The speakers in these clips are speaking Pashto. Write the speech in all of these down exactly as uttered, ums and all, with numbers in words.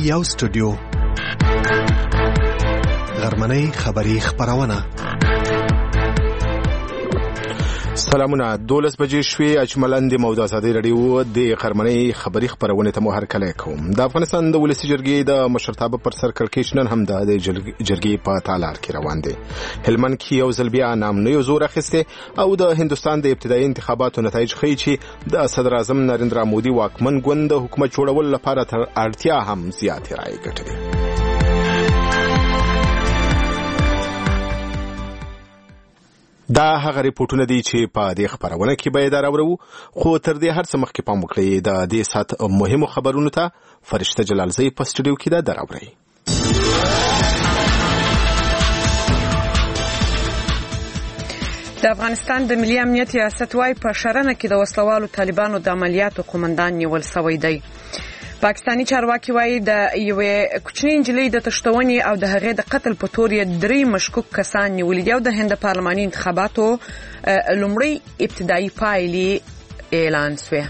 یو سټوډیو غرمنۍ خبری خبرونه. سلامونه. دولس بجې شوې. اجملاً د موضوع ازادي رادیو د غرمنۍ خبری خبرونه ته مو هرکلی کوم. د افغانستان د ولسی جرګې د مشرتابه پر سر کړکېچ نن هم د جرګې په تالار کې روان دي. هلمند کې یو ځل بیا نامنوي زور اخیسته او د هندستان د ابتدایي انتخاباتو نتایج ښیي چې د صدر اعظم نریندرا مودي واکمن ګوند د حکومت جوړولو لپاره تر اړتیا هم زیاتې رایې ګټلې. دا هغه ریپورتونه دي چې په دې خبرونه کې به دا راوړو، خو تر دې هر څه مخکې پام وکړئ د دې سات مهمو خبرونو ته. فرشته جلالزی په سټوډیو کې دا دراوړي. د افغانستان د ملي امنیت ریاست وايي په شرنه کې د وسلوالو طالبانو د عملیاتو قومندان نیول شوی دی. پاکستانی چارواکي وايي د یوې کوچنۍ نجلۍ د تښتونې او د هغې د قتل په تور یې درې مشکوک کسان نیولي دي او د هند پارلماني انتخاباتو لومړی ابتدایي پایلې اعلان شوې.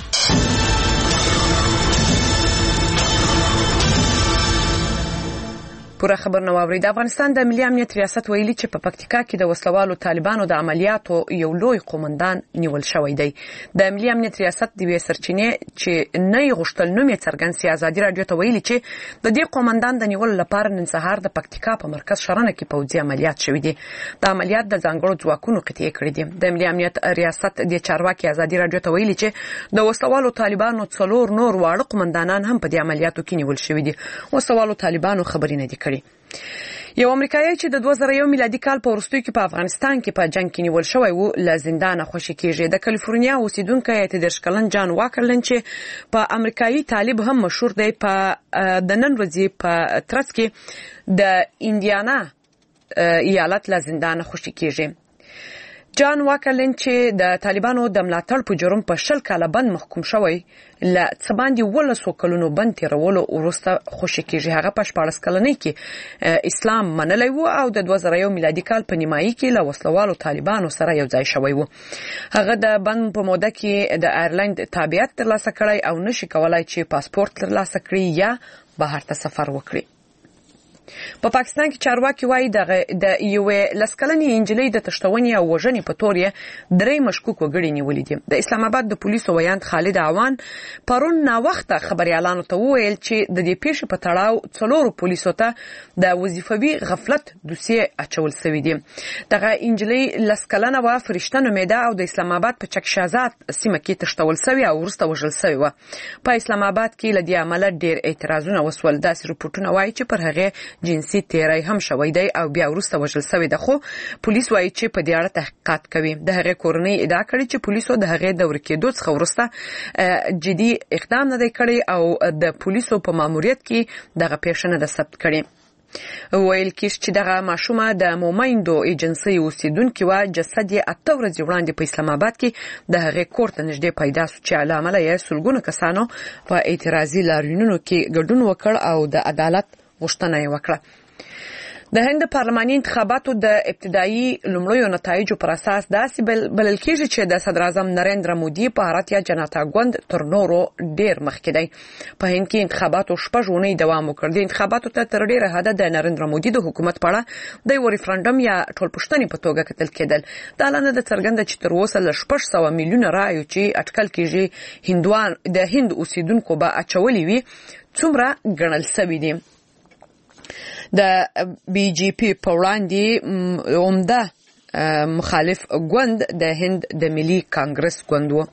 پوره خبر نو اوري. د افغانستان د ملي امنیت ریاست ویلي چې په پکتیکا کې د وسلوالو طالبانو د عملیاتو یو لوی قومندان نیول شوی دی. د ملي امنیت ریاست د وی سرچینې چې نه غشتل نوم یې څرګند سي ازادي رادیو ته ویلي چې د دې قومندان د نیول لپاره نن سهار د پکتیکا په مرکز شرنه کې پوځي عملیات شوی دي. د عملیات د ځانګړو ځواکونو قطعي کړی دي. د ملي امنیت ریاست د چارواکي ازادي رادیو ته ویلي چې د وسلوالو طالبانو څلور نور واړه قومندانان هم په دې عملیاتو کې نیول شوی دي. وسلوالو طالبانو خبرې نه دي کړې. یو امریکایي چې د دوه زره یو میلادي کال په وروستیو کې په افغانستان کې په جنگ کې نیول شوی و له زندانه خوشي کیږي. د کالیفورنیا اوسیدونکی اتدرش کلن جان واکرلن چې په امریکایي طالب هم مشهور دی په د نن ورځې په ترڅ کې د انډیانا ایالت له زندانه خوشي کیږي. جان واکرلن چې د طالبانو د ملاتړ په جرم په شل کاله بند محکوم شوی له څه باندې ولسو کلونو بند تیرولو وروسته خوشي کیږي. هغه په شپاړس کلنۍ کې اسلام منلی و او د دوه زره یو میلادي کال په نیمایي کې له وسلوالو طالبانو سره یو ځای شوی و. هغه د بند په موده کې د ایرلند تابعیت ترلاسه کړی او نشي کولای چې پاسپورت ترلاسه کړي یا بهر ته سفر وکړي. په پاکستان کې چارواکي وايي د یوې لسکلنې انجلۍ د تښتونې او وژنې په تور یې درې مشکوک وګړي نیولي دي. د اسلام آباد د پولیسو ویاند خالد عوان پرون ناوخته خبريالانو ته وویل چې د دې پیښې په تړاو څلورو پولیسو ته د وظیفوي غفلت دوسیه اچول شوی دی. دغه انجلۍ لسکلنه و فرشته نومیده او د اسلام آباد په چک شازاد سیمه کې تښتول شوی او وروسته وژل شوی و. په اسلام آباد کې له دې عمله ډېر اعتراضونه وسول. داسې رپورټونه وايي چې پر هغه جنسي تیری هم شوی دی او بیا وروسته وژل شوی دی، خو پولیس وایي چې په دې اړه تحقیقات کوي. د هغې کورنۍ ادعا کړې چې پولیسو د هغې د ورکېدو څخه وروسته جدي اقدام نه دی کړی او د پولیسو په ماموریت کې دغه پیښه نه ده ثبت کړې. ویل کېږي چې دغه ماشومه د مومایندو ایجنسۍ اوسیدونکې وه. جسد یې اته ورځې وړاندې په اسلام آباد کې د هغې کور ته نږدې پیدا شو چې له امله یې سلګونه کسانو په اعتراضي لاریونونو کې ګډون وکړ او د عدالت غوښتنه یې وکړه. د هند پارلماني انتخاباتو د ابتدایي لومړیو نتایجو پر اساس داسې بلل کېږي چې د صدر اعظم نریندرا مودي په حالت جنتا ګوند تر نورو ډېر مخکې دی. په هند کې انتخاباتو شپږ اونۍ دوام وکړ. د انتخاباتو ته تر ډېره حده د نریندرا مودي د حکومت په اړه د یو ریفرنډم یا ټولپوښتنې په توګه کتل کېدل. دا لا نه ده څرګنده چې تر اوسه له شپږ سوه میلیونه رایو چې اټکل کېږي هندوان د هند اوسیدونکو به اچولي وي څومره ګڼل شوي دي. د بی جی پی په وړاندې عمده مخالف ګوند د هند د ملي کانګرس ګوند و.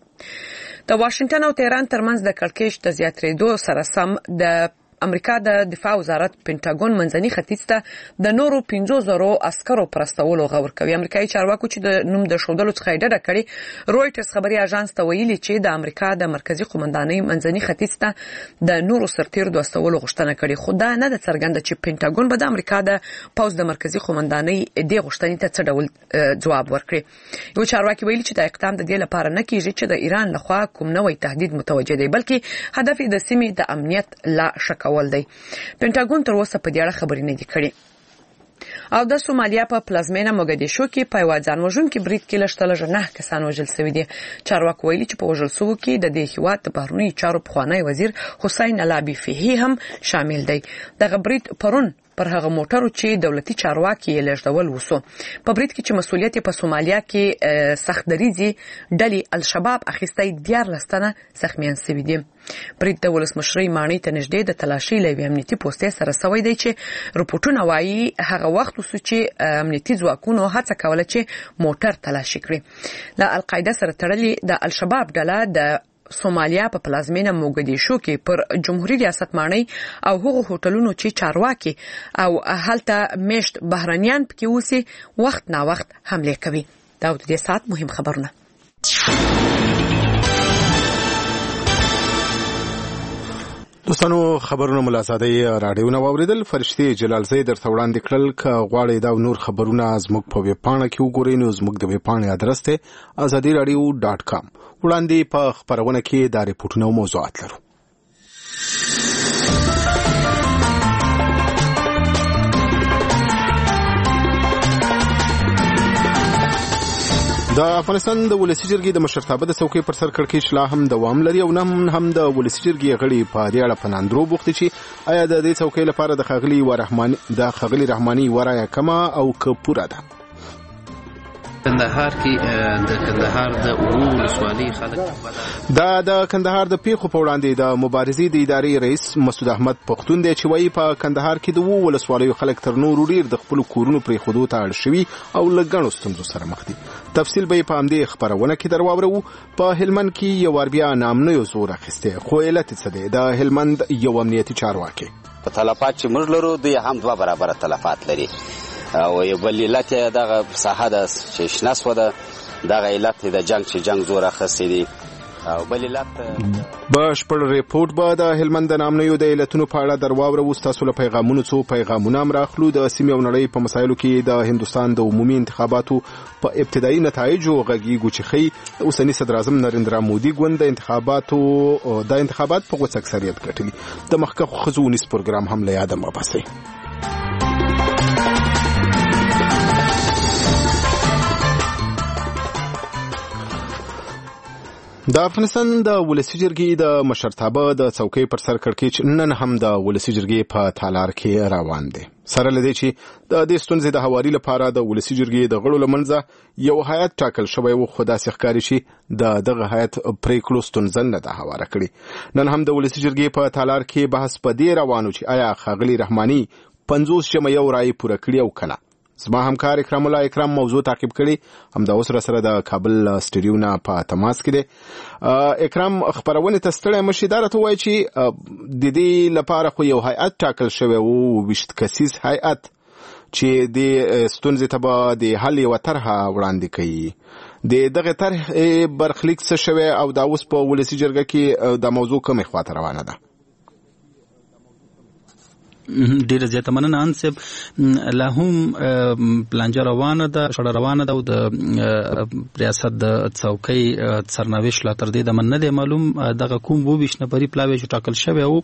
د واشنگټن او تهران ترمنځ د کړکېچ د زیاتېدو سره سم د امریکا د دفاع وزارت پینټاګون منځني ختیځ ته د نورو پنځو زرو عسکرو پرستولو غور کوي. امریکایي چارواکو چې د نوم د ښودلو څخه یې ډډه کړې، رویټرز خبري اژانس ته ویلي چې د امریکا د مرکزي قومندانۍ منځني ختیځ ته د نورو سرتیرو د استولو غوښتنه کړې، خو دا نه ده څرګنده چې پینټاګون به د امریکا د پوځ د مرکزي قومندانۍ دې غوښتنې ته څه ډول ځواب ورکړي. یو چارواکي ویلي چې دا اقدام د دې لپاره نه کیږي چې د ایران لخوا کوم نوی تهدید متوجه دی، بلکې هدف یې د سیمې د امنیت لا شک ول دی. پینټاګون تر اوسه په دې اړه خبرې نه دي کړې. او د سومالیا په پلازمینه موګدیشو کې په یو ځان وژونکي برید کې لږ نه کسان وژل شوي دي. چارواکي ویلي چې په وژل شوو کې د دې هیواد د بهرنیو چارو پخوانی وزیر حسین علابی فهی هم شامل دی. دغه برید پرون پر هغه موټرو چې دولتي چارواکي یې لږدول وسو. په برید کې چې مسولیت په سومالیا کې سخت دریزي ډلې الشباب اخیستی دیارلس تنه زخمیان شوي دي. برید د ولسمشرۍ ماڼۍ ته نږدې د تلاشۍ له امنیتي پوستې سره سوی دی چې رپورټونه وایي هغه وخت وسو چې امنیتي ځواکونو هڅه کوله چې موټر تلاشي کړي. له القاعده سره تړلې د الشباب ډله د سومالیا په پلازمینه موګدیشو کې پر جمهوریت ریاست ماڼۍ او هغو هوټلونو چې چارواکي او هلته میشت بهرنیان پکې اوسي وخت نا وخت حمله کوي. دا د دې ساعت مهم خبرونه. دوستانو خبرونه ملازادي رادیو نو اوریدل. فرشتي جلال زید درته وړاندې کړل ک غواړي دا نور خبرونه زموږ په ویب پاڼه کې وګورئ. نو زموږ د ویب پاڼې ادرس ته ازادي رادیو ډاټ کام. وړاندې په خبرونه کې دا ریپورتونه او موضوعات لرو. د افغانستان د ولسی جرګې د مشرتابه د څوکۍ پر سر کړکېچ لا هم دوام لري او نن هم د ولسی جرګې غړي په دې اړه پناندرو بوختي چې آیا د دې څوکۍ لپاره د خغلی و رحماني د خغلی رحماني ورایه کما او که پوره ده. کندهار کې د کندهار د اورول سوالي خلک دا د کندهار د پیښو په وړاندې د مبارزې د ادارې رئیس مسعود احمد پختون دی چې وایي په کندهار کې د وو ولسوالیو خلک تر نورو ډیر د خپل کورونو پرې خودو ته اړ شوي او لګڼو ستونزو سره مخ دي. تفصیل به په همدې خبرونه کې درواورو. په هلمند کې یو ور بیا نامنه یو زور اخیسته خو علت څه دی؟ د هلمند یو امنیتي چارواکي په تلفات چې موږ لرو دوی هم دوه برابر تلفات لري او یو بل علت دغه ساحه د شناس و د دغه علت د جنگ چې جنگ زور اخیستی دي او بل علت بشپړ ریپورت به د هلمند نامنیو د علتونو په اړه درواورو. تاسو له پیغامونو څو پیغامونه هم راخلو. د سیمې او نړۍ په مسایلو کې د هندستان د عمومي انتخاباتو په ابتدایي نتایجو غږیږو چې خي اوسنی صدر اعظم نریندرا مودي ګوند د انتخاباتو د انتخابات په غوڅ اکثریت ګټلي. د مخکښ خزونیس پروګرام هم له یاده مباسي. د افغانستان د ولسی جرګې د مشرتابه د څوکۍ پر سر کړکېچ نن هم د ولسی جرګې په تالار کې روان دی. سره لدی چې د دې ستونزې د حواري لپاره د ولسی جرګې د غړو لمنځه یو هیئت ټاکل شوی و خو داسې ښکاري چې د دغه هیئت پریکړو ستونزه نه ده هواره کړې. نن هم د ولسی جرګې په تالار کې بحث په دې روانو چې آیا خغلی رحماني پنځوس جمع یو رای پوره کړی او کنه. زما همکار اکرام الله اکرام موضوع تعقیب کړي هم د اوس سره د کابل سټډیو نه په تماس کې دی. اکرام خبرونه تستړی مشي دا راته وایي چې د دې لپاره خو یو هیئت ټاکل شوی او وشت کسیز هیئت چې د ستونزې ته به د حل یوه طرحه وړاندې کوي. د دغه طرح برخلیک څه شوی او دا اوس په ولسي جرګه کې د موضوع کومې خواته روانه ده؟ ډیره زیاته مننه انسب لا هم پلانجه روانه ده شړه روانه ده او د ریاست د څوکۍ سرنوشت لا تر دې د من نه دی معلوم. دغه کوم وو وښنه پرې پلاوي چې ټاکل شوی او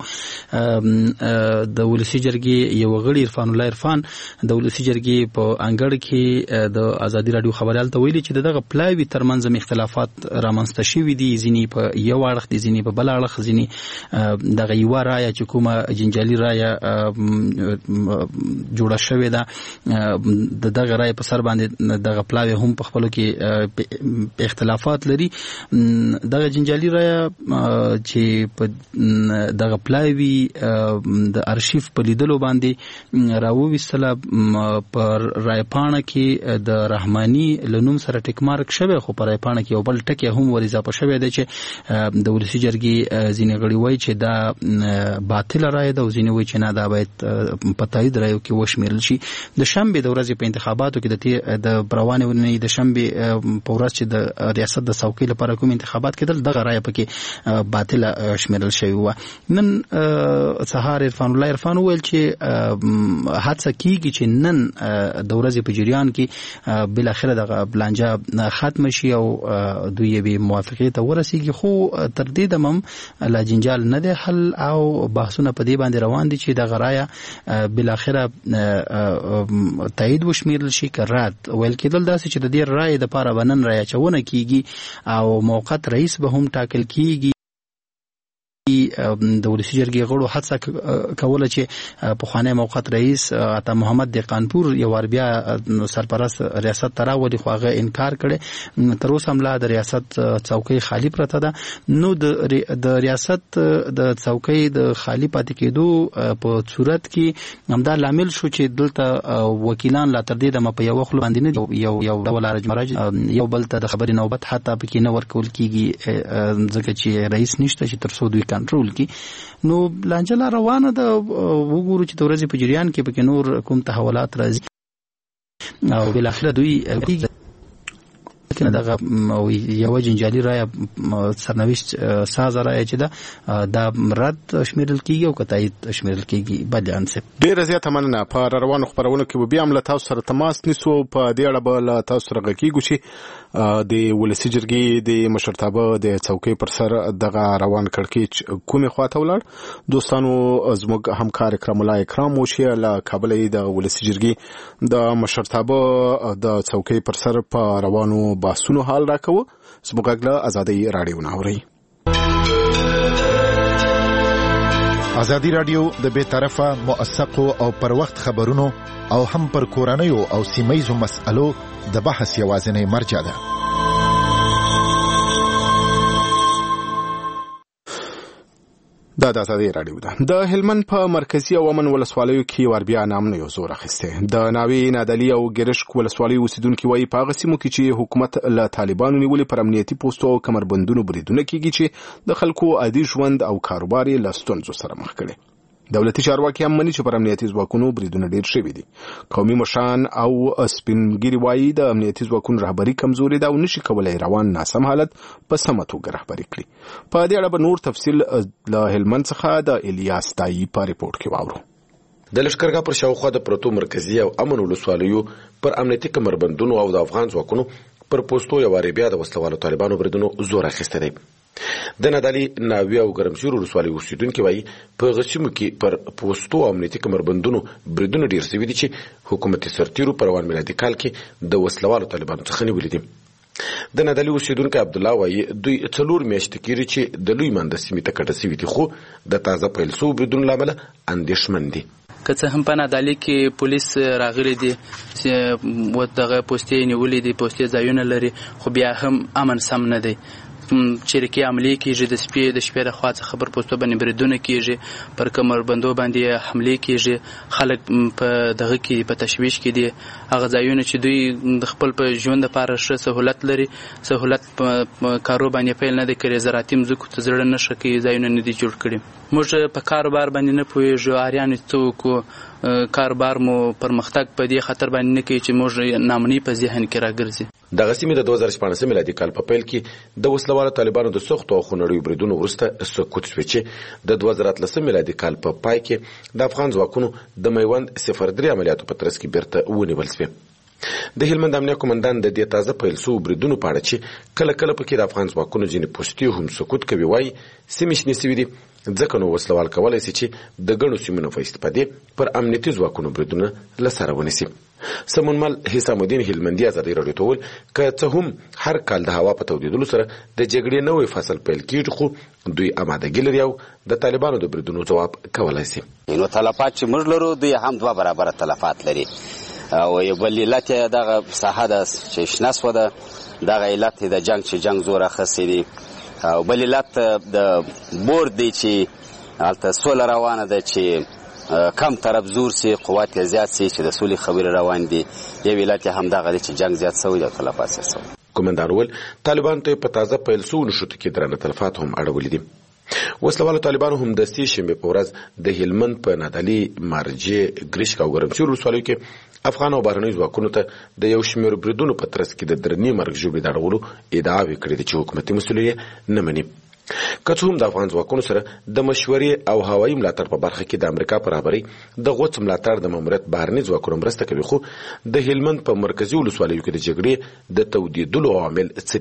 د ولسی جرګې یو غړي عرفان الله عرفان د ولسی جرګې په انګړ کې د ازادي رادیو خبريال ته ویلي چې دغه پلاوي ترمنځ اختلافات رامنځته شوي دي. ځینی په یو اړخ دي ځینی په بل اړخ ځینی دغه یو رایه چې کومه جنجالي رایه جوړه شوې ده د دغه رای په سر باندې دغه پلاوی هم په خپلو کې اختلافات لري. دغه جنجالي رای چې په دغه پلاوی د ارشیف په لیدلو باندې راوویستله پر رای پاڼه کې د رحماني له نوم سره ټیک مارک شوی خو پر رای پاڼه کې یو بل ټکی هم ور اضافه شوی دی چې د ولسی جرګې ځینې غړي وایي چې دا باطل رای ده او ځینې وایي چې نه دا باید په تایید رایو کې وشمیرل شي. د شنبه د ورځې په انتخاباتو کې د بروانې ونې د شنبه په ورځ چې د ریاست د څوکۍ لپاره کوم انتخابات کېدل دغه رای پکې باطل شمیرل شوی و. نن سهار عرفان الله عرفان ویل چې حادثه کیږي چې نن د ورځې په جریان کې بل اخر دغه بلانجه ختم شي او دوی به موافقه ته ورسیږي خو تر دې دمم لا جنجال نه دی حل او بحثونه په دې باندې روان دي چې دغه رای رایه بل اخره تایید وشمیرل شي کرات ویل کېدل داسې چې د دې رایې د لپاره ونن رایه چونه کیږي او موقت رئیس به هم ټاکل کیږي. د ولسی جرګې غړو هڅه کوله چې په خوانه موقت رئیس عطا محمد د قانپور یو ور بیا سرپرست ریاست تراولي خو هغه انکار کړي. تر اوسه هم لا د ریاست څوکۍ خالی پرته ده. نو د ریاست د څوکۍ د خالی پاتې کېدو په صورت کې همدا لامل شو چې دلته وکیلان لا تر دې د په یو خپل باندې نه یو یو ډول راج یو بل ته د خبرې نوبت حتی پکې نه ورکول کیږي ځکه چې رئیس نشته چې تر څو دوی کنټرول کی. نو لانجه روانه ده. وګورو چې د ورځې په جریان کې پکې نور کوم تحولات راځي او بل اخر دوی کنه دغه یو جنجالي رای سرنوشت ساز رای چې دا د رد شمیرل کیږي او کتایید شمیرل کیږي. بل انسب ډیر زیات مننه. په روانو خبرونه کې بیا هم له تاسو سره تماس نیسو. په دې اړه به له تاسو سره غږیږو چې د ولسی جرګې د مشرتابه د څوکۍ پر سر دغه روان کړکېچ کومې خواته ولاړ. دوستانو زموږ همکار اکرام الله اکرام وشي له کابل د ولسی جرګې د مشرتابه د څوکۍ پر سر په روانو باسونو حال راکوه. زموږ غږ له ازادي رادیو نه اورئ. ازادي رادیو د بے طرفه موثقو او پر وخت خبرونو او هم پر کورنیو او سیمایزو مسألو د بحث یوازینی مرجع ده. دا د ازادي رادیو ده. د هلمند په مرکزی او امن ولسوالیو کې وربیا نامنه یو زور اخیسته. د ناوی نادلی او ګرشک ولسوالیو اوسیدونکو وايي په غسیمو کې چې حکومت له طالبانو نیولې پر امنیتي پوسټو او کمربندونو بریدونه کیږي چې د خلکو عادي ژوند او کاروبار له ستونزو سره مخ کړي. دولتي چارواکي هم مني چې پر امنیتي ځواکونو بریدونه ډیر شوي دي. قومي مشران او سپینګری وايي د امنیتي ځواکونو رهبری کمزوري ده او نشي کولای روان ناسم حالت په سمه توګه رهبري کړي. په دې اړه به نور تفصیل له هلمند څخه د الیاس دای په ریپورت کې واورو. د لشکرګاه پر شاوخوا د پروتو مرکزی او امن ولسوالیو پر امنیتي کمربندونو او د افغان ځواکونو پر پوسټو یو بیا د وسلوالو طالبانو بریدونو زور اخیسته دی. د نادلی ناوی او ګرمسیر ولسوالۍ اوسیدونکو وايي په غسیمو کې پر پوسټو امنیتي کمربندونو بریدونه ډیر شوي دي چې حکومتي سرتیرو پر روان میلادي کال کې د وسلوالو طالبانو څخه نیولې دي. د نادلی اوسیدونکو عبد الله وايي دوی څلور میاشتې کېږي چې د لوی منده سیمې ته کډه شوي دي خو د تازه پیل شوو بریدونو له امله اندېښمن دي. که څه هم په نادلی کې پولیس راغلي دي چې دغه پوستې نیولې دي پوستې ځایونه لري خو بیا هم امن سم نه دی. چریکي عملي کېږي د شپې د شپې د خوا څخه پر پوسټو باندې بریدونه کېږي پر کمربندو باندې حملې کېږي. خلک په دغه کې په تشویش کې دي. هغه ځایونه چې دوی د خپل په ژوند لپاره ښه سهولت لري سهولت په کارو باندې پیل نه دی کړی. زراعتي مځکو ته زړه نه ښه کوي ځایونه نه دي جوړ کړي. موږ په کاروبار باندې نه پوهېږو اریان څه وکړو. کاروبار مو پرمختګ په دې خطر باندې نه کوي چې موږ نامني په ذهن کې راګرځي. دغه سیمې د دوه زره شپاړس میلادي کال په پیل کې د وسلوالو طالبانو د سختو او خونړیو بریدونو وروسته سقوط شوی چې د دوه زره اتلسم میلادي کال په پای کې د افغان ځواکونو د میوند صفر درې عملیاتو په ترڅ کې بیرته ونیول شوی. د هلمند امنیه قومندان د دې تازه پیل شوو بریدونو په اړه چې کله کله پکې د افغان ځواکونو ځینې پوستې هم سقوط کوي وايي سیمې شنې شوي دي ځکه نو وسلوال کولی شي چې د ګڼو سیمونو په استفادې پر امنیتي ځواکونو بریدونه له سره ونیسي. سمونمل حسام الدین هلمندي ازادي راډیو ته وویل که څه هم هر کال د هوا په تودېدلو سره د جګړې نوی فصل پیل کېږي خو دوی امادګي لري او د طالبانو د بریدونو ځواب کولی شي. نو تلفات چې موږ لرو دوی هم دوه برابره تلفات لري او یو بل علت یې دغه ساحه ده چې شنه سوه دغه علت د جنګ چې جنګ زور اخیستی دي او بل علت د بورد دی چې هلته سوله روانه ده چې کم طرف زور سي قوت زیات سي چې د سولې خبرې روان دي. یو علت هم دغه دی چې جنګ زیات سوی او تلفات سوی. کومندان ول طالبان ته په تازه پیل شوو نښتو کې درنه تلفات هم اړولي دي. وسلوالو طالبانو هم د سې شنبې په ورځ د هلمند په نادلي مارجې ګرشک او ګرمسیر ولسوالیو کې افغان او بهرنیو ځواکونو ته د یو شمېر بریدونو په ترڅ کې د درنې مرګ ژوبلې د اړولو ادعاوې کړې دي چې حکومتي مسؤل یې نه مني. که څه هم د افغان ځواکونو سره د مشورې او هوایي ملاتړ په برخه کې د امریکا په رهبرۍ د غوڅ ملاتړ د ماموریت بهرني ځواکونو مرسته کوي خو د هلمند په مرکزي ولسوالیو کې د جګړې د تودېدلو عوامل څه دي؟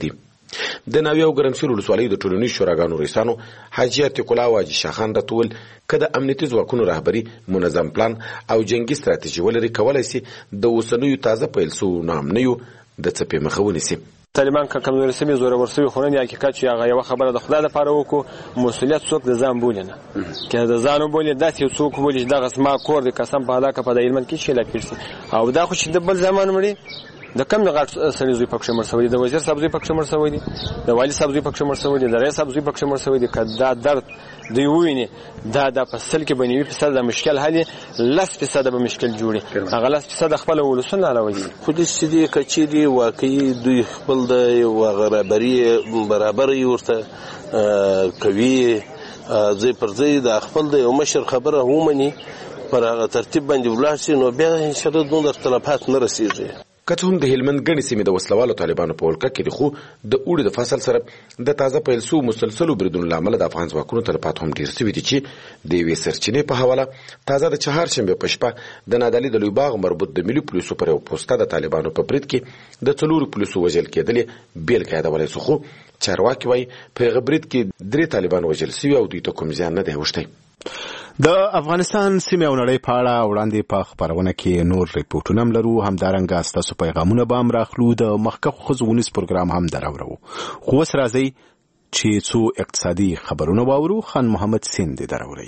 د ناوی او ګرمسیر ولسوالۍ د ټولنیز شوراګانو رئیسانو حاجي عتیق الله او حاجي شاخان راټول کده امنیتي ځواکونو رهبری منظم پلان او جنگي ستراتیژي ولري کولای شي د اوسنیو تازه پیل سو نامنیو د څپې مخه ونیسي. طالبان که کمزوري سوي زوره ورسوي خو نه حقیقت چې هغه یو خبره د خدای لپاره وکړو مسؤلیت څوک د ځان بولي نه که د ځان بولي داسې څوک بولي چې دغه اسما کور د قسم په علاقه په د علم کې شي لا پیړسي او دا خو چې د بل زمان مړي د کم نه غټ سړي زوی پکښ مړ شوی د وزیر صاحب زوی پکښ مړ شوی دی د والی صاحب زوی پکښ مړ شوی دی د رئیس صاحب زوی پکښ مړ شوی دی کدا درد دی ویني دا د فصل کې بنوي فصل د مشکل حل لس فیصد به مشکل جوړي هغه لس فیصد خپل ولسونه راوړي پولیس دي کچيري واقعي دوی خپل د برابرۍ برابرۍ ورته کوي ځای پر ځای د خپل د یو مشر خبره ومني پر هغه ترتیب باندې ولاړ شي نو بیا ان شاء الله دوه اختلافات نه رسیږي. که څه هم د هلمند ګڼې سیمې د وسلوالو طالبانو په ولکه کې دي خو د اوړي د فصل سره د تازه پیل سو مسلسلو بریدونو له امله د افغان ځواکونو تلفات هم ډېر سوي دي چې د یوې سرچینې په حواله تازه د چهارشنبې په شپه د نادعلي د لوی باغ مربوط د ملي پولیسو پر یو پوسته د طالبانو په برید کې د څلورو پولیسو وژل کېدلې بیلګه یادولی سو خو چارواکي وایي په هغه برید کې درې طالبان وژل سوي او دوی ته کوم زیان نه دی اوښتی. د افغانستان سیمه او نړۍ په اړه وړاندې په خبرونه کې نور ریپورتونه هم لرو. همدارنګه ستاسو پیغامونه به هم راخلو. د مخکښو ښځو ونیز پروګرام هم دراورو. خو اوس راځئ چې څو اقتصادي خبرونه واورو. خان محمد سین دې دراورئ.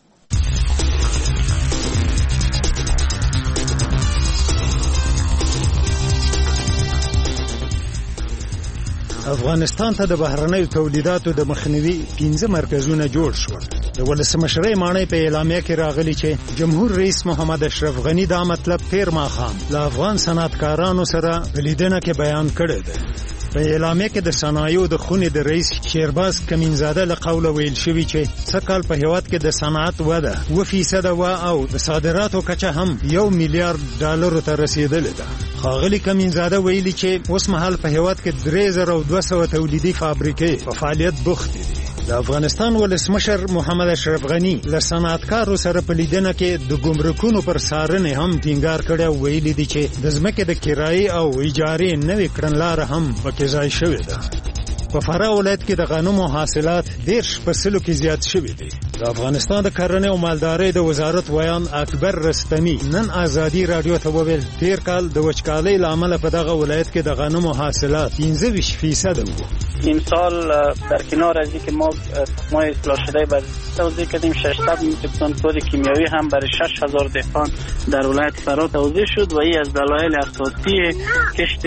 افغانستان ته د بهرنیو تولیداتو د مخنیوي پنځه مرکزونه جوړ شول. د ولسمشرۍ ماڼۍ په اعلامیه کې راغلي چې جمهور رئیس محمد اشرف غنی دا مطلب تیر ماښام له افغان صنعتکارانو سره په لیدنه کې بیان کړی دی. په اعلامیه کې د صنایعو د خونې د رئیس شیرباز کمینزاده له قوله ویل شوي چې څه کال په هیواد کې د صنعت وده اوه فیصده وه او د صادراتو کچه هم یو میلیارډ ډالرو ته رسیدلې ده. ښاغلي کمینزاده ویلي چې اوس مهال په هیواد کې درې زره او دوه سوه تولیدي فابریکې په فعالیت بوختې دي. د افغانستان ولسمشر محمد اشرف غنی له صنعتکارو سره په لیدنه کې د ګمرکونو پر څارنې هم ټینګار کړی او ویلي دي چې د ځمکې د کرایې او اجارې نوې کړنلاره هم پکې ځای شوې ده. په فراه ولایت کې د غنمو حاصلات دېرش په سلو کې زیات شوي دي. د افغانستان د کرنې او مالدارۍ د وزارت ویان اکبر رستمی نن ازادي رادیو ته وویل تیر کال د وچکالۍ له امله په دغه ولایت کې د غنمو حاصلات پنځه ویشت فیصده وو. امسال در کنار از اینکه ما ما اصلاح شده بر توزیع کردیم ششصد میلیون کود کیمیاوی هم برای شش هزار دهقان در ولایت فراه توزیع شد و این از دلایل اساسی کشت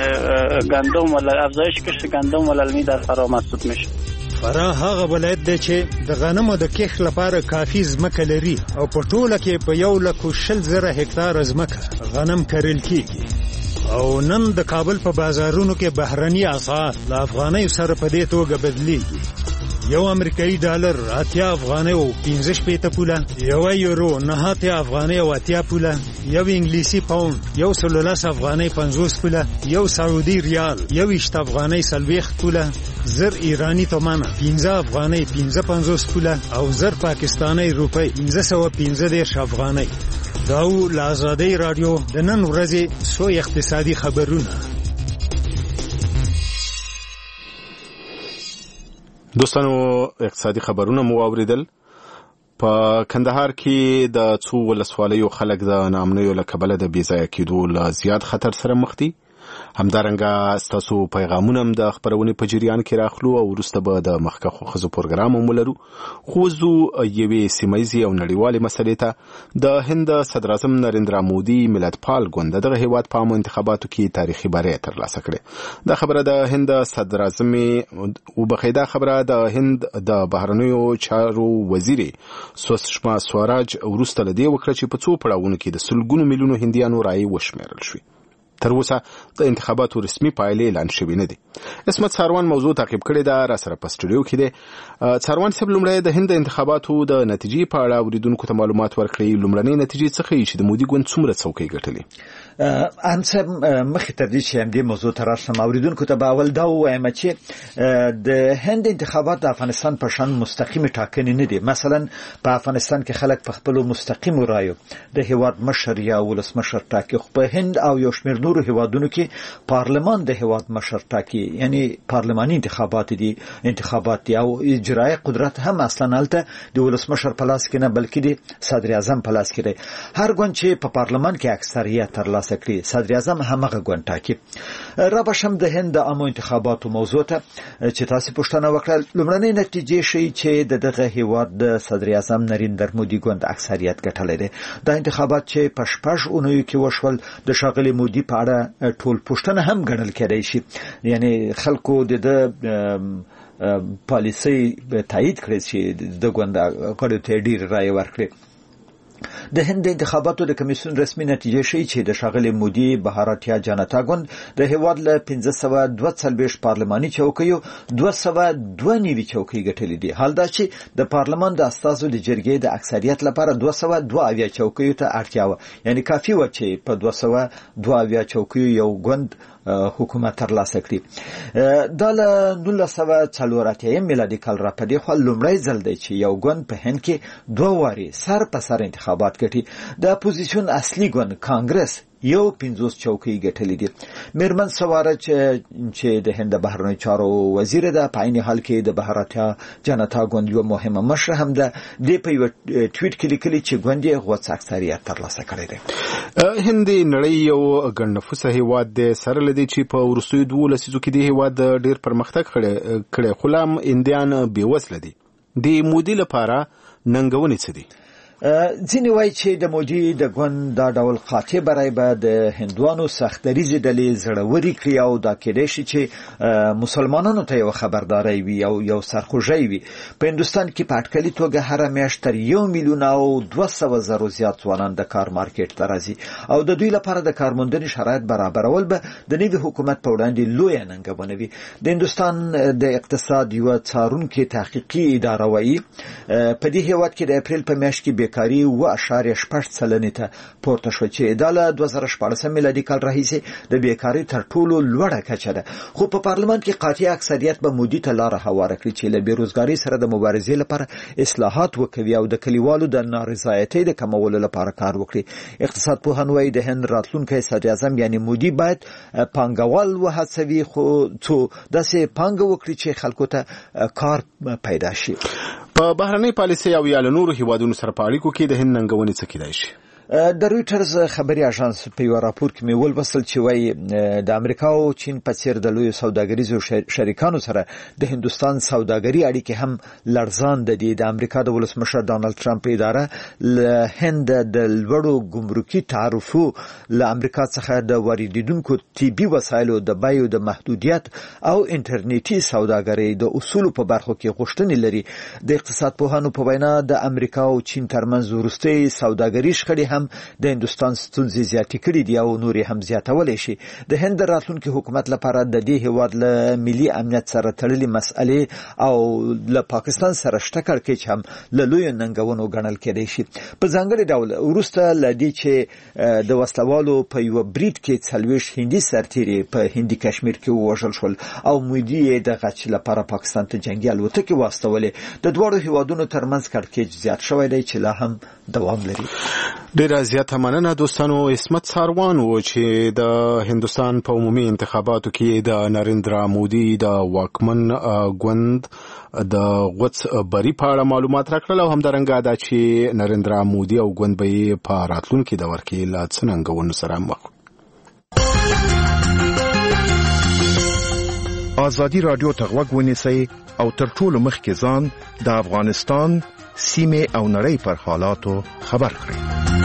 گندم و افزایش کشت گندم و للمی در فراه محسوب میشه. فراه هغه ولایت دی چې د غنمو د کښت لپاره کافي ځمکه لري او په ټوله کې په یو لک شل زره هکتاره ځمکه غنم کرل کیږي. او نن د کابل په بازارونو کې بهرني اسعار له افغانیو سره په دې توګه بدلیږي. یو امریکایي ډالر اتیا افغانۍ او پنځه شپېته پوله، یو یورو نه اتیا افغانۍ او اتیا پوله، یو انګلیسي پاوند یو سل لس افغانۍ پنځوس پوله، یو سعودي ریال یو ویشت افغانۍ څلوېښت پوله، زر ایرانی تومانه پنځه افغانۍ پنځه پنځوس پوله او زر پاکستاني روپۍ پنځه سوه پنځه دېرش افغانۍ. دا و له ازادۍ راډیو د نن ورځې څو اقتصادي خبرونه. دوستانو اقتصادي خبرونه مو واوریدل. په کندهار کې د څو ولسوالیو خلک د ناامنیو له کبله د بې ځایه کېدو له زیات خطر سره مخ دي. همدارنګه ستاسو پیغامونه هم د خبرونې په جریان کې راخلو او وروسته به د مخکښو ښځو پروګرام هم ولرو. خو زو یوې سیمه ییزې او نړیوالې مسلې ته د هند صدراعظم نریندرا مودي ملتپال ګوند دغه هیواد په عامو انتخاباتو کې تاریخي بری ترلاسه کړې. دا خبره د هند صدراعظم وبخښئ دا خبره د هند د بهرنیو چارو وزیر سوشما سوراج وروسته له دې وکړه چې په څو پړاوونو کې د سلګونو میلیونو هندیانو رایې وشمیرل شوې. تر اوسه د انتخاباتو رسمي پایلې اعلان شوې نه دي. اسمت څاروان موضوع تعقیب کړې ده، را سره په سټوډیو کې دی. څاروان صاحب لومړی د هند انتخاباتو د نتیجې په اړه اوریدونکو ته معلومات ورکړي. لومړنۍ نتیجې څه ښیي چې د مودي ګوند څومره څوکۍ ګټلې؟ ان څه مخې تر دې چې هم دې موضوع ته راشم اوریدونکو ته به اول دا ووایم چې د هند انتخابات د افغانستان په شان مستقیمې ټاکنې نه دي. مثلا په افغانستان کې خلک په خپلو مستقیمو رایو د هیواد مشر یا ولسمشر ټاکي، خو په هند او یو شمېر نورو هیوادونو کې پارلمان د هیواد مشر ټاکي، یعنی پارلماني انتخابات دي انتخابات دي او اجرایي قدرت هم اصلا هلته د ولسمشر په لاس کې نه بلکې د صدر اعظم په لاس کې دی. هر ګوند چې په پارلمان کې اکثریت ترلاسه کړي صدر اعظم همغه ګوند ټاکي. را بشم د هند د عامو انتخاباتو موضوع ته چې تاسو پوښتنه وکړه، لومړنۍ نتیجې ښیي چې د دغه هیواد د صدر اعظم نریندر مودي ګوند اکثریت ګټلی دی. دا انتخابات چې په شپږ اونیو کې وشول د ښاغلي مودي په اړه ټول پوښتنه هم ګڼل کېدای شي، یعنی خلکو د پالیسي تایید کړې چې د ګوند غړو ته ډیر رائے ورکړي. د هند انتخاباتو د کمیسیون رسمي نتیجې ښیي چې د ښاغلي مودي بهاراتیا جنتا ګوند د هیواد له پنځه سوه دوه څلوېښت پارلماني چوکیو دوه سوه دوه نوي چوکۍ ګټلې دي. حال دا چې د پارلمان د استازو د جرګې د اکثریت لپاره دوه سوه دوه اویا چوکیو ته اړتیا وه، یعنی کافي وه چې په دوه سوه دوه اویا چوکیو یو ګوند حکومت ترلاسه کړي. دا له نولس سوه څلور اتیا میلادي کال را په دې خوا لومړی ځل دی چې یو ګوند په هند کې دوه وارې سر په سر انتخابات ګټي. د اپوزیشن اصلي ګوند کانګرس یو پنځوس چوکۍ ګټلې دي. میرمن سواره چې د هند بهرنیو چارو وزیر ده، په عین حال کې د بهاراتیا جنتا ګوند یو مهمه مشر هم ده. د په یو ټویټ کې لیکلي چې ګوند یې غوڅ اکثریت ترلاسه کړی دی. هند نړۍ یو ګڼ نفوسه هیواد دی، سره لدی چې په وروستیو دوه لسیزو کې د هیواد ډیر پرمختګ کړی، خو لا هم هندیان بېوزله دي. د مودي لپاره ننګونې څه دي؟ ځینې وایي چې د مودي د ګوند دا ډول قاطع برای به د هندوانو سختدریزې ډلې زړورې کړي او دا کېدای شي چې مسلمانانو ته یو خبرداری وي او یو سرخوږی وي. په هندوستان کې په اټکلي توګه هره میاشت تر یو میلیون او دوه سوه زرو زیات ځوانان د کار مارکیټ ته راځي او د دوی لپاره د کارموندنې شرایط برابرول به د نوي حکومت په وړاندې لویه ننګونه وي. د هندوستان د اقتصاد یوه څارونکې تحقیقي اداره وایي په دې هیواد کې د اپریل په میاشت کې بیکاري و اشاریه شپږ سلنې ته پورته شو چې دا له دوه زره شپاړسم میلادي کال راهیسې د بیکاري تر ټولو لوړه کچه ده. خو په پارلمان کې قاطع اکثریت به مودي ته لاره هواره کړي چې له بیروزګارۍ سره د مبارزې لپاره اصلاحات وکوي او د کلیوالو د نارضایتۍ د کمولو لپاره کار وکړي. اقتصاد پوهان وایي د هند راتلونکی صدر اعظم یعنی مودي باید پانګوال وهڅوي خو څو داسې پانګه وکړي چې خلکو ته کار پیدا شي. په بهرنۍ پالیسۍ او یا له نورو هیوادونو سره په اړیکو کې د هند ننګونې څه کېدای شي؟ د رویټرز خبري اژانس په یو راپور کې مې ولوستل چې وایي د امریکا او چین په څیر د لویو سوداګریزو شریکانو سره د هندوستان سوداګري اړیکې هم لړزانده دي. د امریکا د ولسمشر ډانلډ ټرمپ اداره له هند د لوړو ګمرکي تعرفو له امریکا څخه د واردېدونکو طبي وسایلو د بیو د محدودیت او انټرنیټي سوداګرۍ د اصولو په برخو کې غوښتنې لري. د اقتصاد پوهانو په وینا د امریکا او چین ترمنځ وروستۍ سوداګري شخړې هم د هندوستان ستونزې زیاتې کړې دي او نورې هم زیاتولی شي. د هند راتلونکي حکومت لپاره د دې هیواد له ملي امنیت سره تړلې مسئلې او له پاکستان سره شته کړکېچ هم له لویو ننګونو ګڼل کېدای شي. په ځانګړي ډول وروسته له دې چې د وسلوالو په یوه برید کې څلوېښت هندي سرتیري په هندي کشمیر کې ووژل شول او مودي یې د غچ لپاره پاکستان ته جنګي الوتکې واستولې. د دواړو هیوادونو ترمنځ کړکېچ زیات شوی دی چې لا هم دوام لري. ډیره زیاته مننه دوستانو. عصمت ساروان و چې د هندوستان په عمومي انتخاباتو کې د نریندرا مودي د واکمن ګوند د غوڅ بری په اړه معلومات راکړل او همدارنګه دا چې نریندرا مودي او ګوند به په راتلونکي دور کې لا څه ننګونو سره مخ. ازادي رادیو ته غوږ ونیسئ او تر ټولو مخکې ځان د افغانستان سیمه او نړۍ پر حالاتو خبر کړئ.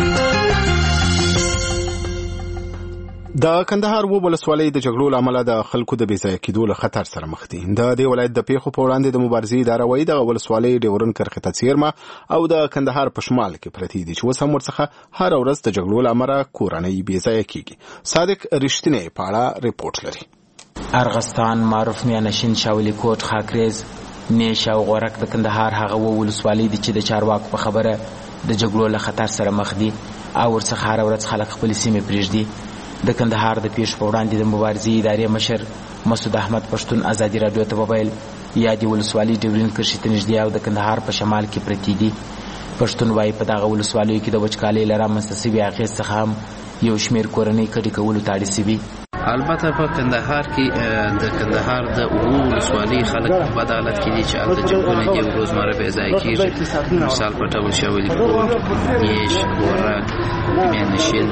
د کندهار و ولسوالۍ د جګړو له امله د خلکو د بېځایه کېدو له خطر سره مخ دي. د دې ولایت د پیښو په وړاندې د مبارزې اداره وایي دغه ولسوالۍ ډیورن کرښې ته څیرمه او د کندهار په شمال کې پرتې دي چې اوس هم ورڅخه هره ورځ د جګړو له امله کورنۍ بېځایه کېږي. صادق رښتینی په اړه ریپورټ لري. ارغستان، معروف میانشین، شاولی کوټ، خاکریز، نیش او غورک د کندهار هغه ولسوالۍ دي چې د چارواکو په خبره د جګړو له خطر سره مخ دي او ورڅخه هره ورځ خلک خپل سیمې پرېږدي. د کندهار د پیښ په وړاندې د مبارزې ادارې مشر مسعود احمد پښتون ازادي رادیو ته وویل یادې ولسوالۍ ډیورین کرښې ته نږدې او د کندهار په شمال کې پرتې دي. پښتون وایي په دغه ولسوالیو کې د وچکالۍ له رامنځته سوي اغېز څخه هم یو شمېر کورنۍ کډې کولو ته اړ سوي. البته په کندهار کې د کندهار د اوو ولسوالۍ خلک په بد حالت کې دي چې هلته جنګونه دي او روزمره بې ځایه کېږي. مثال په ډول شاولي کوټ، نیش، غورک، میانشین،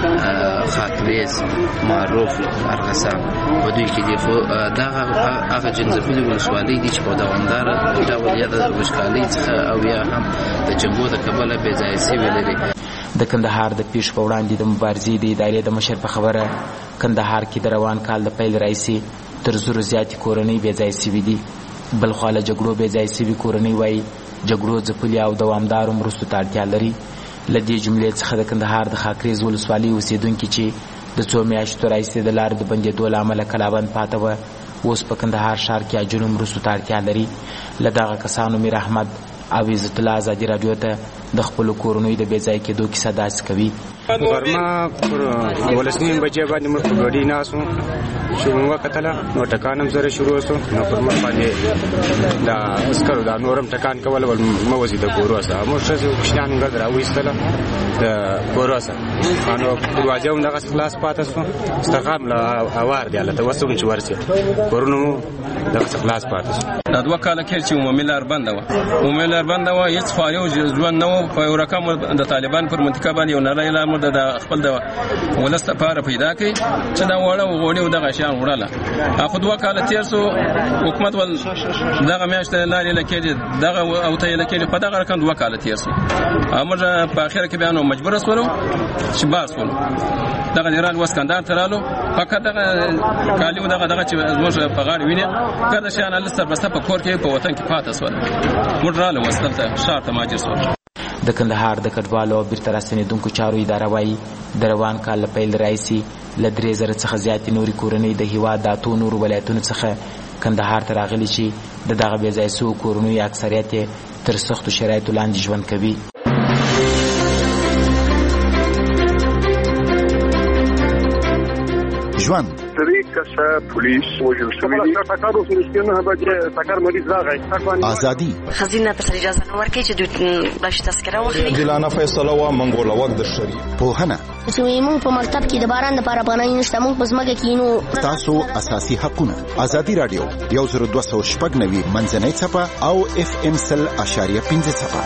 خاکریز، معروف، ارغسان په دوی کې دي. خو دغه هغه جنځپلي ولسوالۍ دي چې په دوامداره ډول یا د وچکالۍ څخه او یا هم د جنګو د کبله بې ځایه سوي لري. د کندهار د پیښ په وړاندې د مبارزې د ادارې د مشر په خبره کندهار کې د روان کال د پیل راهیسې تر زرو زیاتې کورنۍ بې ځایه سوي دي. بل خوا له جګړو بې ځایه سوي کورنۍ وایي جګړو ځپلي او دوامدارو مرستو ته اړتیا لري. له دې جملې څخه د کندهار د خاکریز ولسوالۍ اوسېدونکي چې د څو میاشتو راهیسې د لارې د بندېدو له امله کلابند پاته وه اوس په کندهار ښار کې عاجلو مرستو ته اړتیا لري. له دغه کسانو میر احمد او عزت الله ازادي رادیو ته د خپلو کورنیو د بې ځایه کېدو کیسه داسې کوي. غرمه پر دولس نیم بجې باندې موږ په ګاډۍ ناست وو چې موږ وکتله نو ټکان هم سره شروع شو. نو پر موږ باندې د عسکرو دا نور هم ټکان کول ول مه وځي د کورو څخه. موږ ښځې کوچنیان موږ راوایستله د کورو څخه نو دروازه هم دغسې خلاص پاته شو. استقام له هوار دی هلته اوس هم چې ورسې کورونه مو دغسې خلاص پاته شو. دا دوه کاله کېږي چې عمومي لار بنده وه. عمومي لار بنده وه، هېڅ خواري او ژوند نه و. په یو رقم د طالبان پر منطقه باندې یو نری لار مو د خپل د ولس لپاره پیدا کړي چې دا وړه وغوړي او دغه شیان وړله. خو دوه کاله تېر شو حکومت ول دغه میاشت لارې لکېږي دغه او ته یې لکېږي په دغه رقم دوه کاله تېر شو. موږ په اخره کې بیا نو مجبوره شولو چې باز شولو. دغه ایران وس کندهار ته رالو فقط دغه کالي او دغه دغه چې زموږ په غاړه ویني کله شیان لسته بسته په کور کې په وطن کې پاتې شول. موږ رالو وستل ته ښار ته مهاجر شول. د کندهار د کډوالو او بیرته راستنېدونکو چارو اداره وایي د روان کال له پیل راهیسې له درې زره څخه زیاتې نورې کورنۍ د هېواد د اتو نورو ولایتونو څخه کندهار ته راغلي چې د دغه بې ځایه سوو کورنیو اکثریت یې تر سختو شرایطو لاندې ژوند کوي. ژوند درې کسه پولیس وژل شوي دي. ټکر وشو چې نه بجې ټکر مریض راغی. ازادي خزینه ته اجازه نه ورکړي چې دوی باش تذکره واخلي. عادلانه فیصله و منګول وخت د شری پوهنه چې موږ په مکتب کې د باران لپاره پناه نشته. موږ په ځمکه کې نو تاسو اساسي حقونه. ازادي رادیو یو زر دوه سوه شپږ نوي منځنۍ څپه او اف ام سل اشاریه پنځه څپه.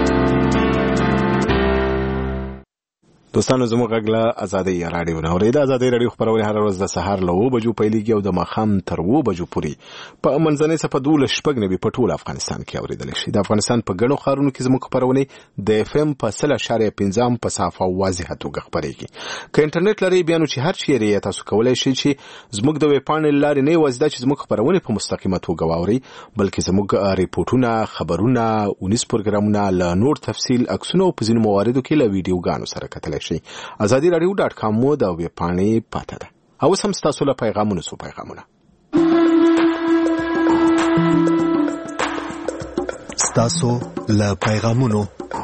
دوستانو زموږ غږ له ازادي رادیو نه اورئ. د ازادي رادیو خبرونه هر ورځ د سهار له اوو بجو پیلېږي او د ماښام تر اوو بجو پورې په منځنۍ څپه دولس شپږ نوي په ټول افغانستان کې اورېدلی شي. د افغانستان په ګڼو ښارونو کې زموږ خپرونې د اف ام په سل اشاریه پنځه په صافه او واضحه توګه خپرېږي. که انټرنیټ لرئ بیا نو چې هر چیرې یې تاسو کولی شئ چې زموږ د ویبپاڼې له لارې نه یوازې دا چې زموږ خپرونې په مستقیمه توګه واورئ بلکې زموږ ریپورټونه، خبرونه، اونیز پروګرامونه له نور تفصیل، عکسونه او په ځینو مواردو کې له ویډیوګانو سره کتلی شئ. ازادي رادیو ډاټ کام مو د ویبپاڼې پاته ده. اوس هم ستاسو له پیغامونو څو پیغامونه ستاسو له پیغامونو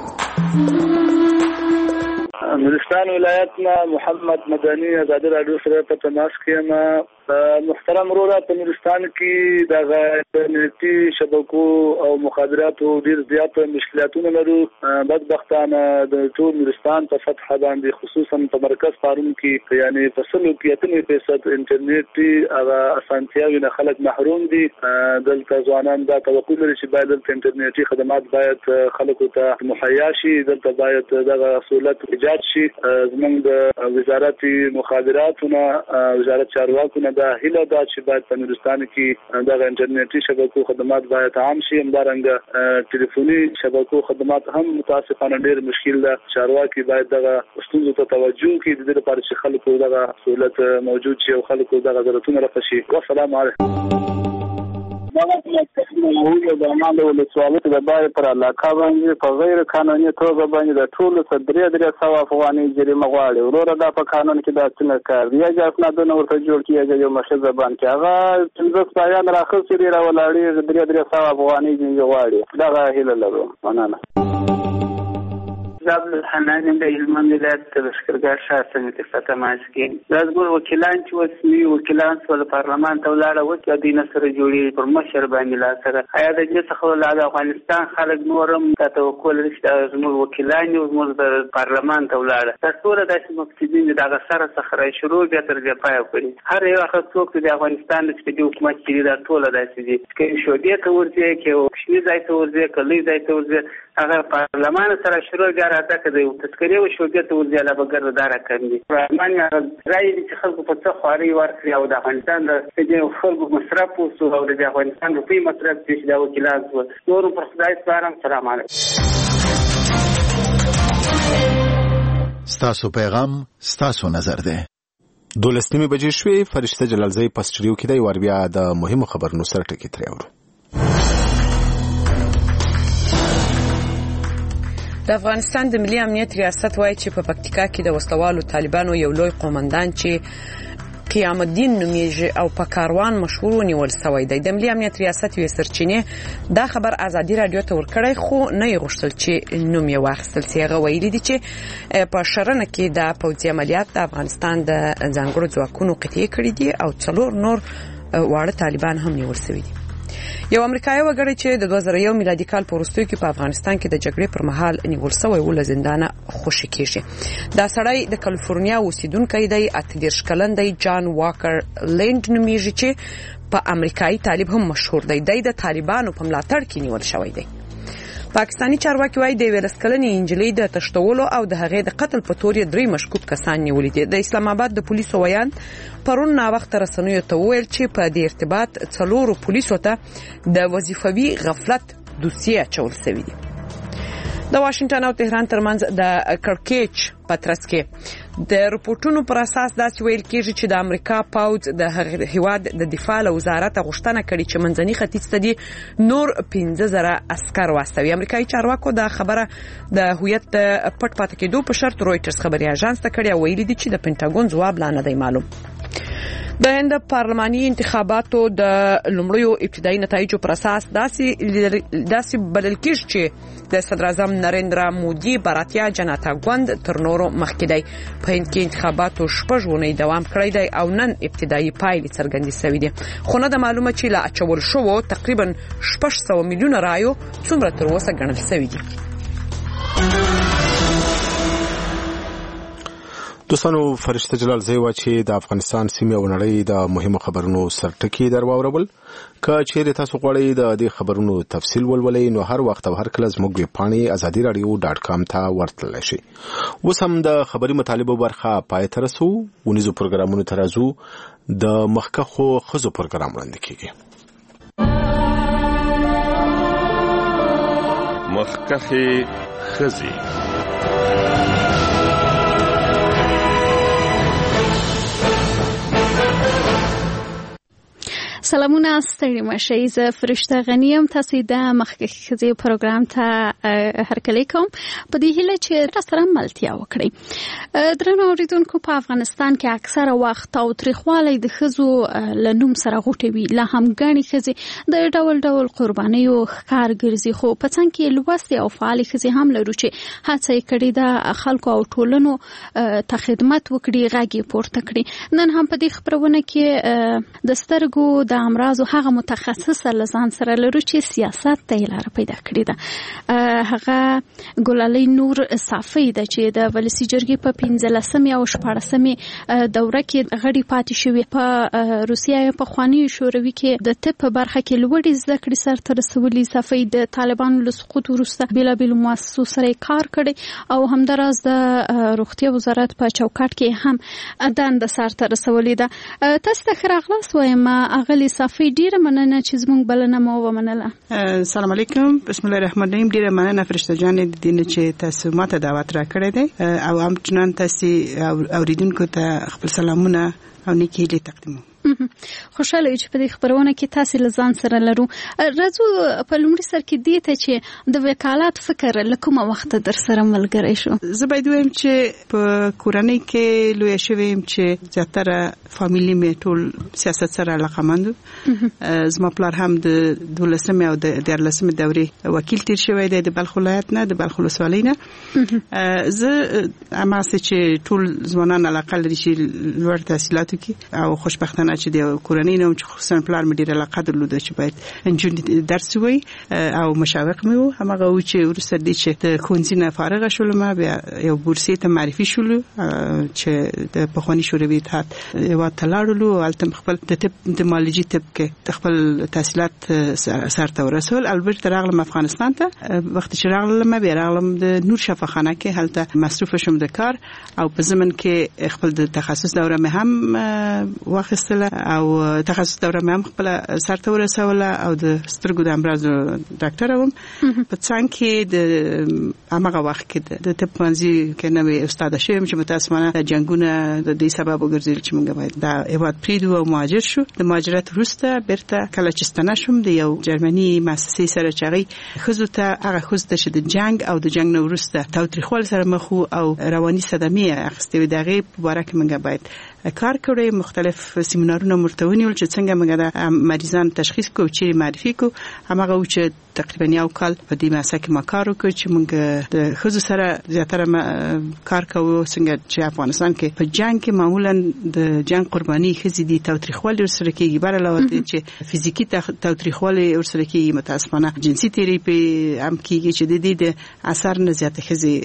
نورستان ولایت نه محمد مدني ازادي رادیو سره په تماس کې ما محترم وروره په نورستان کې د انټرنیټي شبکو او مخابراتو ډېر زیات مشکلاتونه لرو. بدبختانه د ټول نورستان په سطح باندې خصوصا په مرکز ښارونو کې یعنی په سلو کې اتنې فیصد انټرنیټي هغه اسانتیاوې نه خلک محروم دي. دلته ځوانان دا توقع لري چې باید دلته انټرنیټي خدمات باید خلکو ته مهیا شي. دلته باید دغه سهولت ایجاد شي. زموږ د وزارت مخابراتو نه وزارت چارواکو نه دا هیله ده چې باید په نورستان کې دغه انټرنیټي شبکو خدمات باید عام شي. همدارنګه ټلیفوني شبکو خدمات هم متاسفانه ډېر مشکل ده. چارواکي باید دغه ستونزو ته توجه وکړي د دې لپاره چې خلکو دغه سهولت موجود شي او خلکو دغه ضرورتونه رفع شي. والسلام علیکم. دغه مسؤلیت د عمل ولسوالۍ د باندې پر علاقه باندې په غیر قانوني توګه باندې د ټولو صدرې درې سوه افغانۍ جریمه غواړي. وروره دا په قانون کې دا څنګه کار دی؟ یا اسنادونه ورته جوړ کېږي یو مشهور باندې هغه پنځه سپایان راخستې دي راولاړي درې درې سوه افغانۍ جریمه غواړي. دغه هیله لرو. مننه. قبل الحنان د هلمند ولایت لښکرګاه ښار سمیت فتح کې زګور وکیلان چې وسمي وکیلان سول پارلمان ته ولاړ و چې د نصر جوړي پر مشر باندې لا سره آیا د دې څخه د افغانستان خلک نورم توکل لري زموږ وکیلان او زموږ د پارلمان ته ولاړ تاسو د داسې مفسدين د سره څخه شروع بیا تر دې پای پورې هر یو وخت څوک د افغانستان د حکومت چې دا ټول داسې دي چې شو دې ته ورځي کې او شي ځای ته ورځي کله ځای ته ورځي هغه پارلمان سره شروع غواړي راځي د یو تذکرې او شو دې ته ورځي لا بګردار کوي پارلمان راځي چې خلکو په څه خواري ورکړي او د افغانستان د دې خلکو مصرف او د افغانستان په مصرف چې دا وکیلان وو نور پر خدای سپارم. سلام علیکم. ستاسو پیغام ستاسو نظر ده. دولسنیمه بجې شوې فرشته جلالزی په سټډیو کې د ور بیا د مهمو خبرونو سره ټکی ترې اورو. د افغانستان د ملي امنیت ریاست وایي چې په پکتیکا کې د وسلوالو طالبانو یو لوی قومندان چې قیام الدین نومیږي او په کاروان مشهور ونیول شوی دی. د ملي امنیت ریاست یو سرچینه دا خبر ازادي رادیو ته ورکړی خو نه یې غوښتل چې نوم یې واخیستل شي. هغه ویلي دي چې په شرنه کې د پوځي عملیات د افغانستان د ځانګړو ځواکونو قطعي کړي دي او څلور نور واړه طالبان هم نیول شوي دي. یو امریکایي وګړی چې د دوه زره یو میلادي کال په وروستیو کې په افغانستان کې د جګړې پر مهال نیول شوی و له زندانه خوشي کیږي. دا سړی د کالیفورنیا اوسیدونکی دی. اته دېرش کلن دی. جان واکر لینډ نومیږي چې په امریکایي طالب هم مشهور دی. دی د طالبانو په ملاتړ کې نیول شوی دی. پاکستانی چارواکي وايي د ویلس کلنې انجلۍ د تشتولو او د هغې د قتل په تور یې درې مشکوک کسان نیولي دي. د اسلام آباد د پولیسو ویان پرون ناوخته رسنیو ته وویل چې په دې ارتباط څلورو پولیسو ته د وظیفوي غفلت دوسیه اچول شوی دی. د واشنگټن او تهران ترمنځ د کړکېچ په ترڅ کې د رپورټونو پر اساس داسې ویل کېږي چې د امریکا پوځ د هیواد د دفاع له وزارت غوښتنه کړې چې منځني ختیځ ته دي نور پنځه زره عسکر واستوي. امریکایي چارواکو دا خبره د هویت پټ پاتې کېدو په شرط رويټرز خبري اژانس ته کړې او ویلي دي چې د پینټاګون ځواب لا نه دی معلوم. د هند پارلماني انتخاباتو د لومړیو ابتدایي نتایجو پر اساس داسې داسې بلل کېږي چې د صدر اعظم نریندرا مودي براتیا جنتا ګوند تر نورو مخکې دی. په هند کې انتخاباتو شپږ اونۍ دوام کړی دی او نن ابتدایي پایلې څرګندې شوې دي. خو نه د معلومه چې لا اچول شوو تقریبا شپږ سوه میلیونه رایو څومره تر اوسه ګڼل شوي دي. دوستانو فرشته جلالزی وا چې د افغانستان سیمه او نړۍ د مهمو خبرونو سرټکی درواورول. که چیرې تاسو غواړئ د دې خبرونو تفصیل ولولئ نو هر وخت او هر کله زموږ ویب پاڼې ازادي رادیو ډاټ کام ته ورتللی شئ. اوس هم د خبري مطالبو برخه پای ته رسو. ونیزو پروګرامونو ته راځو. د مخکښو ښځو پروګرام وړاندې کیږي. مخکښې ښځې. سلامونه ستړي مشئ. زه فرشته غنی یم. تاسو د مخکښې ښځې پروګرام ته هرکلی کوم په دې هیله چې راسره ملتیا وکړئ. درنو اوریدونکو په افغانستان کې اکثره وخت او تاریخوالی د ښځو له نوم سره غوټې وي. لا هم ګڼې ښځې د ډول ډول قربانیو ښکار ګرځي خو په څنګ کې لوستې او فعالې ښځې هم لرو چې هڅه یې کړې ده خلکو او ټولنو ته خدمت وکړي غږ یې پورته کړي. نن هم په دې خپرونه کې د سترګو د امراض هغه متخصصه لزان سره لرو چې سیاست ته لاره پیدا کړې ده. هغه ګلالۍ نور صافی ده چې د ولسی جرګې په پنځلسمې او شپاړسمې دوره کې غړي پاتې شوې. په روسیه په خواني شوروي کې د طب په برخه کې لوړې زده کړې سرته رسولي. صافی د طالبانو له سقوط وروسته بیلابیلو مؤسسو سره کار کړی او همداراز د روغتیا وزارت په چوکاټ کې هم دنده سرته رسولې ده. تاسو ته ښه راغلاست وایم. اغلې صافی ډیره مننه چې زموږ بلنه مو ومنله. سلام علیکم. بسم الله الرحمن الرحیم. ډیره مننه فرشته جان د دین چې تاسو ماته دعوت را کړی دی او هم چنان تاسو اوریدونکو ته خپل سلامونه او نیکی هیلې تقدیموم. خوشاله چې په دې خبرونه کې تاسو لزان سره لرو. راځو په لومړي سر کې دې ته چې د وکالت فکر لکه وخت در سره ملګری شو. زه باید وایم چې په کورنۍ کې لوی شوم چې زیاتره فامیلی مې ټول سیاست سره علاقمند. زما پلار هم د دولسمې او د دیارلسمې دورې وکیل تیر شوی دی د بلخ ولایت نه، د بلخ ولسوالۍ نه. زه اماسه چې ټول ځوانان علاقه لري چې لوړ تحصیلاتو کې او خوشبختانه چې د کورنۍ نه چې خصوصا پلار مې ډېر علاقه درلوده چې باید انجونې درس وي او مشوق مې وو. همغه و چې وروسته دې چې د ښوونځي نه فارغه شولم بیا یو بورسیې ته معرفي شولو چې د پخواني شوروي اتحاد هېواد ته لاړلو او هلته خپل د طب د مالجي طب کې خپل تحصیلات سرته ورسول. البته راغلم افغانستان ته. وخت چې راغلم بیا راغلم د نور شفاخانه کې هلته مصروف شوم د کار او په زمن کې خپل د تخصص دوره مې هم واخیستله او تخصص دوره مې هم خپل سرته ورسوله او د سترګو د امراضو ډاکټر وم. په څنګ کې د هغه وخت کې د طب پوهنځي کې نوې استاد شوم چې متاسفانه جنگونه د دې سبب وګرځول چې موږ باید دا هېواد پریږدو او مهاجر شو. د مهاجرت وروسته بیرته کله چې ستنه شوم د یو جرمني مؤسسې سره چې هغې ښځو ته هغه ښځو ته چې د جنګ او د جنګ نه وروسته تاوتریخوالي سره مخ او رواني صدمې اخیستې وې، د هغې په باره کې موږ باید کار کړی. مختلف سیمینارونه مرته ونیول چې څنګه موږ د مریضان تشخیص کوو، چې معرفي کوو. همغه و چې تقریبا یو کال په دې مؤسسه کې ما کار وکړ چې موږ د ښځو سره زیاتره کار کوو. څنګه چې افغانستان کې په جنګ کې معمولا د جنګ قرباني ښځې دي، تاوتریخوالي ورسره کېږي، بر علاوه دې چې فزیکي تاوتریخوالي ورسره کېږي، متاسفانه جنسي تیریپي هم کېږي چې د دې د اثر نه زیاته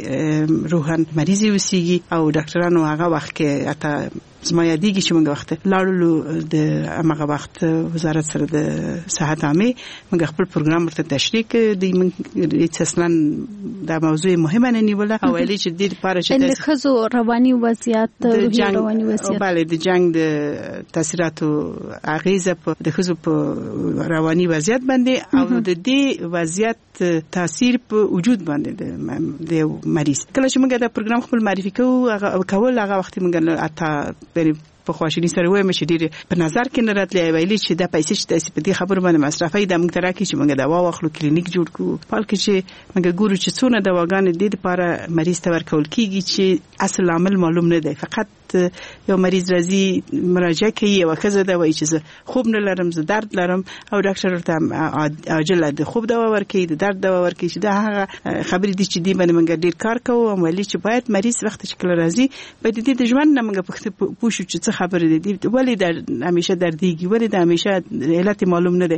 ښځې روحاً مریضې اوسېږي. او ډاکټرانو هغه وخت کې حتی زما یادېږي چې موږ وخت لاړلو د هغه وخت وزارت سره د صحت عامه موږ خپل پروګرام ورته تشریح کړ. د موږ اصلا دا موضوع مهمه نه نیوله او ویلي چې د دې لپاره چې د ښځو رواني وضعیت د رواني وضعیت بله د جنگ د تاثیراتو اغیزه په د ښځو په رواني وضعیت باندې او د دې وضعیت تاثیر په وجود باندې د مریض. کله چې موږ دا پروګرام خپل معرفي کوو کول هغه وخت موږ اته بری په خواشینی سره وایم چې ډیر په نظر کې نه راتلی ویلي چې دا پیسې چې تاسو په دې خبرو باندې مصرفي د موږ ترکه چې موږ دوا واخلو کلینیک جوړ کړو. پالکه چې موږ ګورو چې څونه دواګانې د دې لپاره مریض ته ورکول کیږي چې اصل عامل معلوم نه دی. فقط یو مریض راځي مراجعه کوي او ښځه دا وایي چې زه خوب نه لرم، زه درد لرم او ډاکټر ورته عاجله د خوب دوا ورکوي، د درد دوا ورکوي. چې دا هغه خبرې دي چې دې باندې موږ ډیر کار کوو او ویلي چې باید مریض وخت چې کله راځي باید دې د ژوند نه موږ پوښتنه چې څه خبره دي، ولې د همیشه دردېږي، ولې د همیشه علت معلوم نه دی.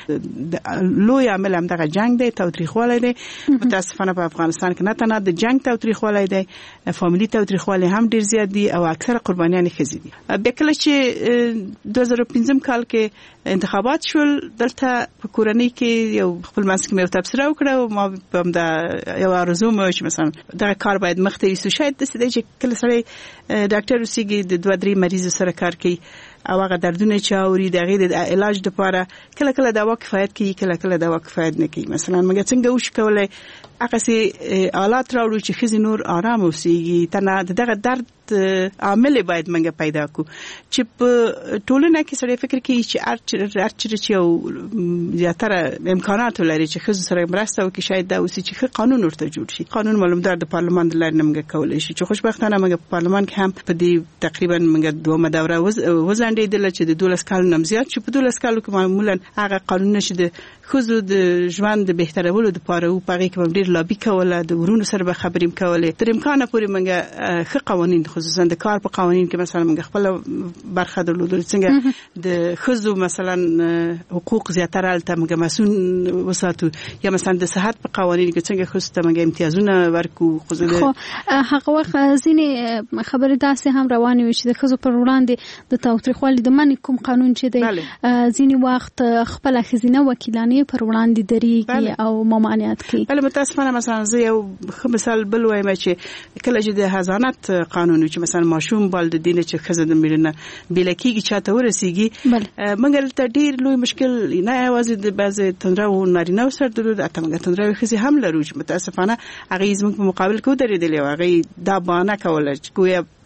لوی عامل هم دغه جنگ دی، تاوتریخوالی دی. متاسفانه په افغانستان کې نه تنها د جنگ تاوتریخوالی دی، فامیلی تاوتریخوالی هم ډیر زیات دي او اکثره قربانیان ښځې دي. بیا کله چې دوه زره پنځم کال کې انتخابات شول، دلته په کورنۍ کې یو خپل منځ کې مې تبصره وکړه او ما هم دا یو آرزو مې چې مثلا دغه کار باید مخ ته یوسو. شاید داسې دی چې کله سړی ډاکټر اوسېږي د دوه درې مریضو سره کار کوي او هغه دردونه چې اوري د هغې د علاج لپاره کله کله دوا کفایت کوي، کله کله دوا کفایت نه کوي. مثلا موږ څنګه وشو کولی هغسې آلات راوړو چې ښځې نور آرام اوسېږي. تنه دغه درد عامل باید موږ پیدا کړو چې په ټولنه کې سړی فکر کوي چې هر چېرې چې یو زیاتره امکانات ولري چې ښځو سره مرسته وکړي، شاید دا اوسي چې ښه قانون ورته جوړ شي. قانون معلومدار د پارلمان د لارې نه موږ کولی شو چې خوشبختانه موږ په پارلمان کې هم په دې تقریبا موږ دومره دوره وځنډېدله چې د دولس کالو نه زیات چې په دولس کالو کې معمولا هغه قانونونه چې د ښځو د ژوند د بهترولو دپاره و په هغې کې به ډېر لابي کوله، د ورونو سره به خبرې کولې. تر امکانه پورې موږ ښه قوانین خصوصا د کار په قوانین کې مثلا موږ خپل برخه درلودل، څنګه د ښځو مثلا حقوق زیاتره هلته موږ مسؤل وساتو، یا مثلا د صحت په قوانین کې څنګه ښځو ته موږ امتیازونه ورکو. خو هغه وخت ځینې خبرې داسې هم روانې وي چې د ښځو پر وړاندې د تاوتریخوالي د منع کوم قانون چې دی ځینې وخت خپله ښځینه وکیلانې پر وړاندې درېږي او ممانعت کوي. بله متاسفانه مثلا زه یو ښه مثال بل وایم چې کله چې د حضانت قانون چې مثلا ماشوم بال د دینه چې ښځه د مړه نه بیله کېږي چاته ورسېږي، موږ دلته ډېر لوی مشکل نه یوازې د بعضې تندرو نارینهو سره درلود، حتی موږ تندرو ښځې هم لرو چې متاسفانه هغې زموږ په مقابل کې ودرېدلې او هغې دا بهانه کوله چې ګویا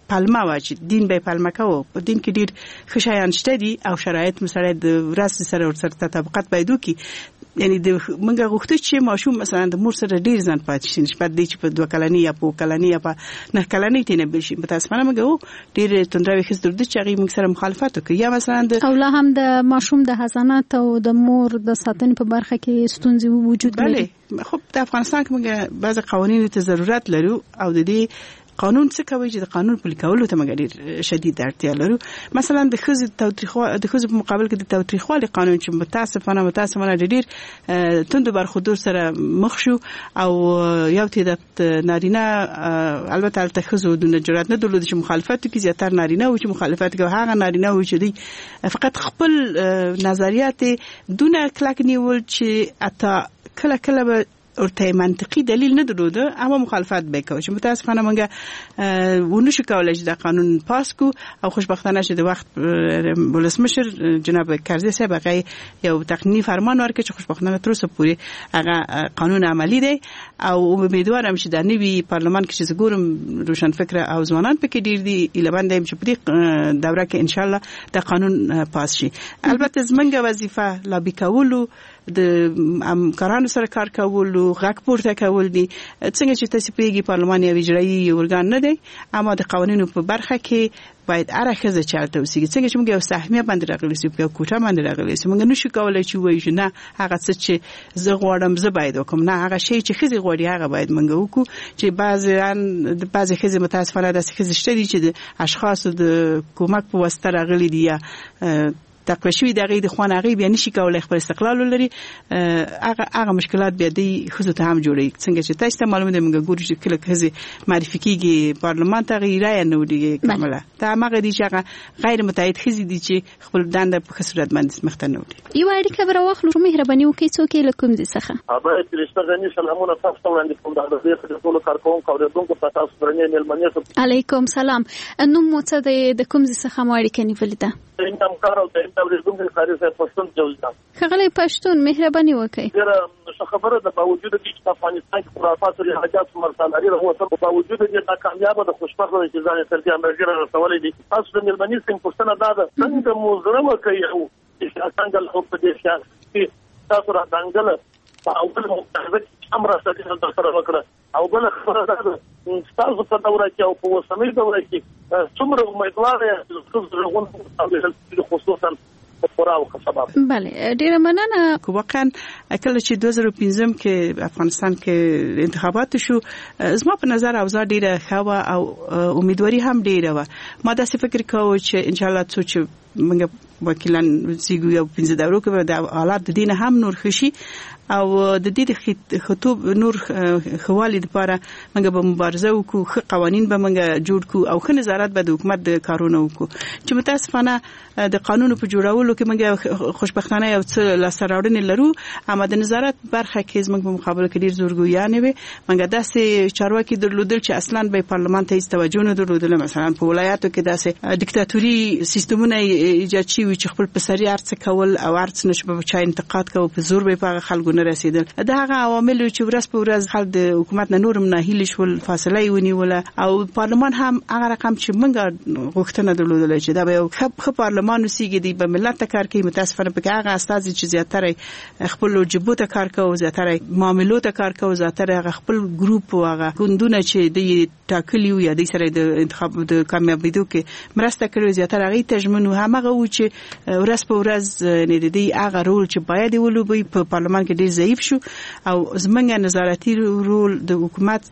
پالما واچ دین به پالما کو په دین کې ډیر خشایان شته دي او شرایط مسره د ورس سره ورسره تطابقات پیدا کی یعنی د منګه غوښته چې ماشوم مثلا د مور سره ډیر ځان پاتې شي نشپات دی چې په دوه کلنی یا په کلنی یا په نه کلنی تینه بشي په تاسو باندې منګه ډیر تندروي خس درد چې هغه موږ سره مخالفت وکړي یا مثلا د او لا هم د ماشوم د حضانت او د مور د ساتنې په برخه کې ستونزې وجود لري. خب د افغانستان کې موږ بعض قوانینو ته ضرورت لرو او د دې قانون څه کوي چې د قانون پلي کولو ته موږ ډېر شدید اړتیا لرو. مثلا د ښځې تاوتریخوا د ښځو په مقابل کې د تاوتریخوالي قانون چې متاسفانه متاسفانه ډېر توند برخوردور سره مخ شو او یو تعداد نارینه البته البته ښځو د جرأت نه درلود چې مخالفت وکړي زیاتره نارینه و چې مخالفت کوي هغه نارینه و چې دوی فقط خپل نظریات دونه کلک نیول چې اته کله کله به ورته منطقي دلیل نه درلوده اما مخالفت وکړي چې متاسفانه موږ ونه شو کولای چې د قانون پاس کو او خوشبختانه چې د وخت ولسمشر جناب کرزی صاحب هغه یو تقنینی فرمان ورکړ چې خوشبختانه تر اوسه پورې هغه قانون عملی دی او امیدوارم چې د نوي پارلمان کې چې ګورم روشن فکر او ځوانان پکې ډیر دي ایلبان دیم چې په دې دوره کې ان شاء الله د قانون پاس شي. البته زمونږ وظیفه لابي کولو د همکارانو سره کار کول او غږ پورته کول دي. څنګه چې تاسو پیږي پارلمان یو اجرایي ارګان نه دی اما د قوانینو په برخه کې باید هر خزه چارته وسیږي. څنګه چې موږ یو سهمیه باندې راغلی سو په کوټه باندې راغلی سو موږ نشو کولای چې وایو نه هغه څه چې زه غواړم زه باید وکم نه هغه شی چې خزه غواړي هغه باید موږ وکړو چې بعضیان د بعضی خزه متاسفانه د خزه شته دي چې د اشخاصو د کومک په واسطه راغلي دي یا تقویشوی دغه د خوان هغه بیا نشي کولای خپل استقلال لري هغه هغه مشکلات بیا د خزو ته هم جوړي. څنګه چې تاسو ته معلومه ده موږ ګورو چې کله خزه معرفي کیږي پارلمان ته غیرای نه وډي کامله دا هغه دي چې هغه غیر متعهد خزي دي چې خپل دنده په خسرت باندې مخته نه وډي. یو اړیکه بر واخلو مهرباني وکړئ څوک له کوم ځای څخه ابا تلشتہ غنی سلامونه تاسو ته وړاندې کوم د دې ټول کارکونکو او دونکو په تاسو باندې ملمنه علیکم سلام نو مو څه د کوم ځای څخه مو اړیکه نیولې ده انتم کار او د انتم خاري صاحب پښتون جوړه خغلی پښتون مهرباني وکړئ. ډیره خبره ده باوجود چې په افغانستان کې خرافات او حاجات مرسالاري رغوه تر باوجود د ناکامیابه د خوشبخته چې ځان تر دې امرګره رسولې دي تاسو د ملمنې څنګه پښتنه ده څنګه موزره وکړي او چې څنګه له په دې شان تاسو را دنګل په اول مقابله امر سره د سره وکړه او بل خبره ده تاسو په دوره کې او په وسمې دوره کې څومره امیدوار یې چې غوښتل خصوصا بله ډیره مننه. واقعا کله چې دوه زره پنځم کې افغانستان کې انتخابات شو زما په نظر اوضاع ډیره ښه او امیدواري هم ډیره و. ما داسې فکر کاوه چې ان شاء الله څو چې موږ وکیلان زیګو یو پنځه دورو کې د حالات د دین هم نور خشي او د دې خطوب نور خوالي لپاره موږ به مبارزه وکړو خو قوانين به موږ جوړ کړو او خو نظارت به د حکومت د کارونه وکړو چې متاسفانه د قانون په جوړولو کې موږ خوشبختانه یو څه لاسراوړنې لرو اما د نظارت برخه کې موږ په مقابله کې ډیر زورګویانه وي موږ داسې چارواکي درلودل چې اصلا به پارلمان ته هیڅ توجه نه درلودل. مثلا په ولایاتو کې داسې دیکتاتوري سیستمونه ایجاد شي چې خپل پسري ارڅ کول او ارڅ نشو په چا انتقاد کوي په زور به په خلکو نه رسیدل. دا هغه عوامل چې ورځ په ورځ خلک د حکومت نه نورم نه هیله شول فاصله ونیول او پارلمان هم هغه رقم چې موږ غوښتنه درلودل چې دا به خپ پارلمان وسیږي د ملت کار کوي متاسفانه په هغه استاد چې زیاتره خپل جبوت کار کوي زیاتره معاملو ته کار کوي زیاتره خپل ګروپ او هغه ګوندونه چې د ټاکلی یا د سره د انتخاب د کامیابیدو کې مرسته کوي زیاتره هغه تجمنو همغه و چې ورځ په ورځ نه د دې هغه رول چې باید ولوبي په پارلمان کې ډیر ضعیف شو او زمونږ نظارتي رول د حکومت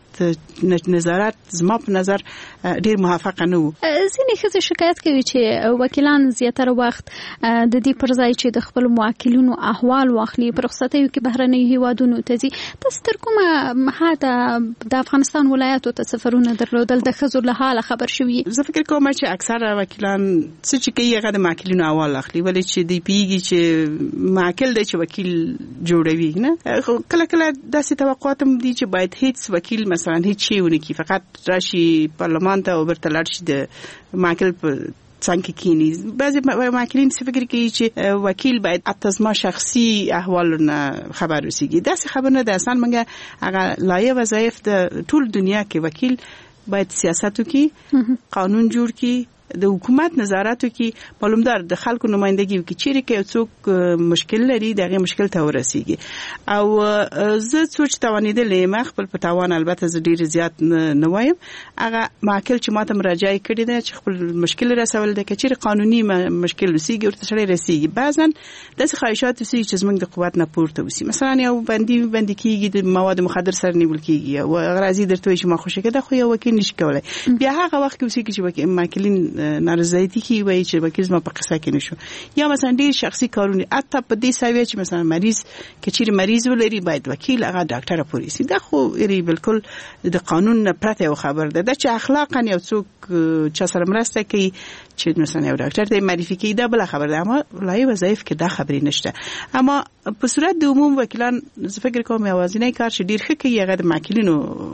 نظارت زما په نظر ډیر موافقه نه وو. ځینې ښځې شکایت کوي چې وکیلان زیاتره وخت د دې پر ځای چې د خپل موکلینو احوال واخلي په رخصتیو کې بهرنۍ هیوادونو ته ځي. تاسو تر کومه حده د افغانستان ولایاتو ته سفرونه درلودل د ښځو له حاله خبر شوي؟ زه فکر کوم چې اکثره وکیلان څه چې کوي هغه د موکلینو احوال اخلي ولې چې دی پیږي چې موکل دی چې وکیل جوړوي نه کله کله داسې توقعات هم دي چې باید هیڅ وکیل مثلا هیڅ شی ونه کی فقط راشي پارلمان ته او برته لاړ شي د موکل په څنګه کینی. بعضی موکلین څه فکر کوي چې وکیل باید اتزما شخصي احوالونه خبر وسیږي. داسې خبر نه ده اصلا موږ هغه لایه وظایف د ټول دنیا کې وکیل باید سیاست وکړي، قانون جوړ کړي، د حکومت نظارت وکړي، معلومدار د خلکو نمائندګي وکړي، چیرې کې څوک مشکل لري دغه مشکل ته ورسیږي. او زه سوچ توانیدلې ما خپل په تاوان البته زه ډیر زیات نه وایم، هغه ماکل چې ماته مراجعه کړې ده چې خپل مشکل رسول د کچیر قانوني مشکل وسیږي ورته سره رسیږي. بعضاً د خواهشات وسیږي چې زموږ د قوت نه پورته وسی، مثلا یو بندي بندي کیږي د مواد مخدر سره نیول کیږي او غرازي درته چې ما خوشی کده خو یو وکیل نشي کولای، بیا هغه وخت کې وسیږي چې وکیل ماکلین نارضایتی کی وایي چې وکیل زما په قصه کې نشو، یا مثلا ډیر شخصي کارونه اته په دې ساوي چې مثلا مریض کچیر مریض ولري باید وکیل هغه ډاکټر پوری سي، دا خو ری بالکل د قانون نه پرته خبر ده د چې اخلاقا یو څوک چې سره مرسته کوي چې مثلا یو ډاکټر ته معرفي کوي دا بل خبر ده، اما لای وظایف کې دا خبرې نشته. اما په صورت د عموم وکیلان زه فکر کوم یوازینی کار چې ډیر ښه کوي هغه د ماکلینو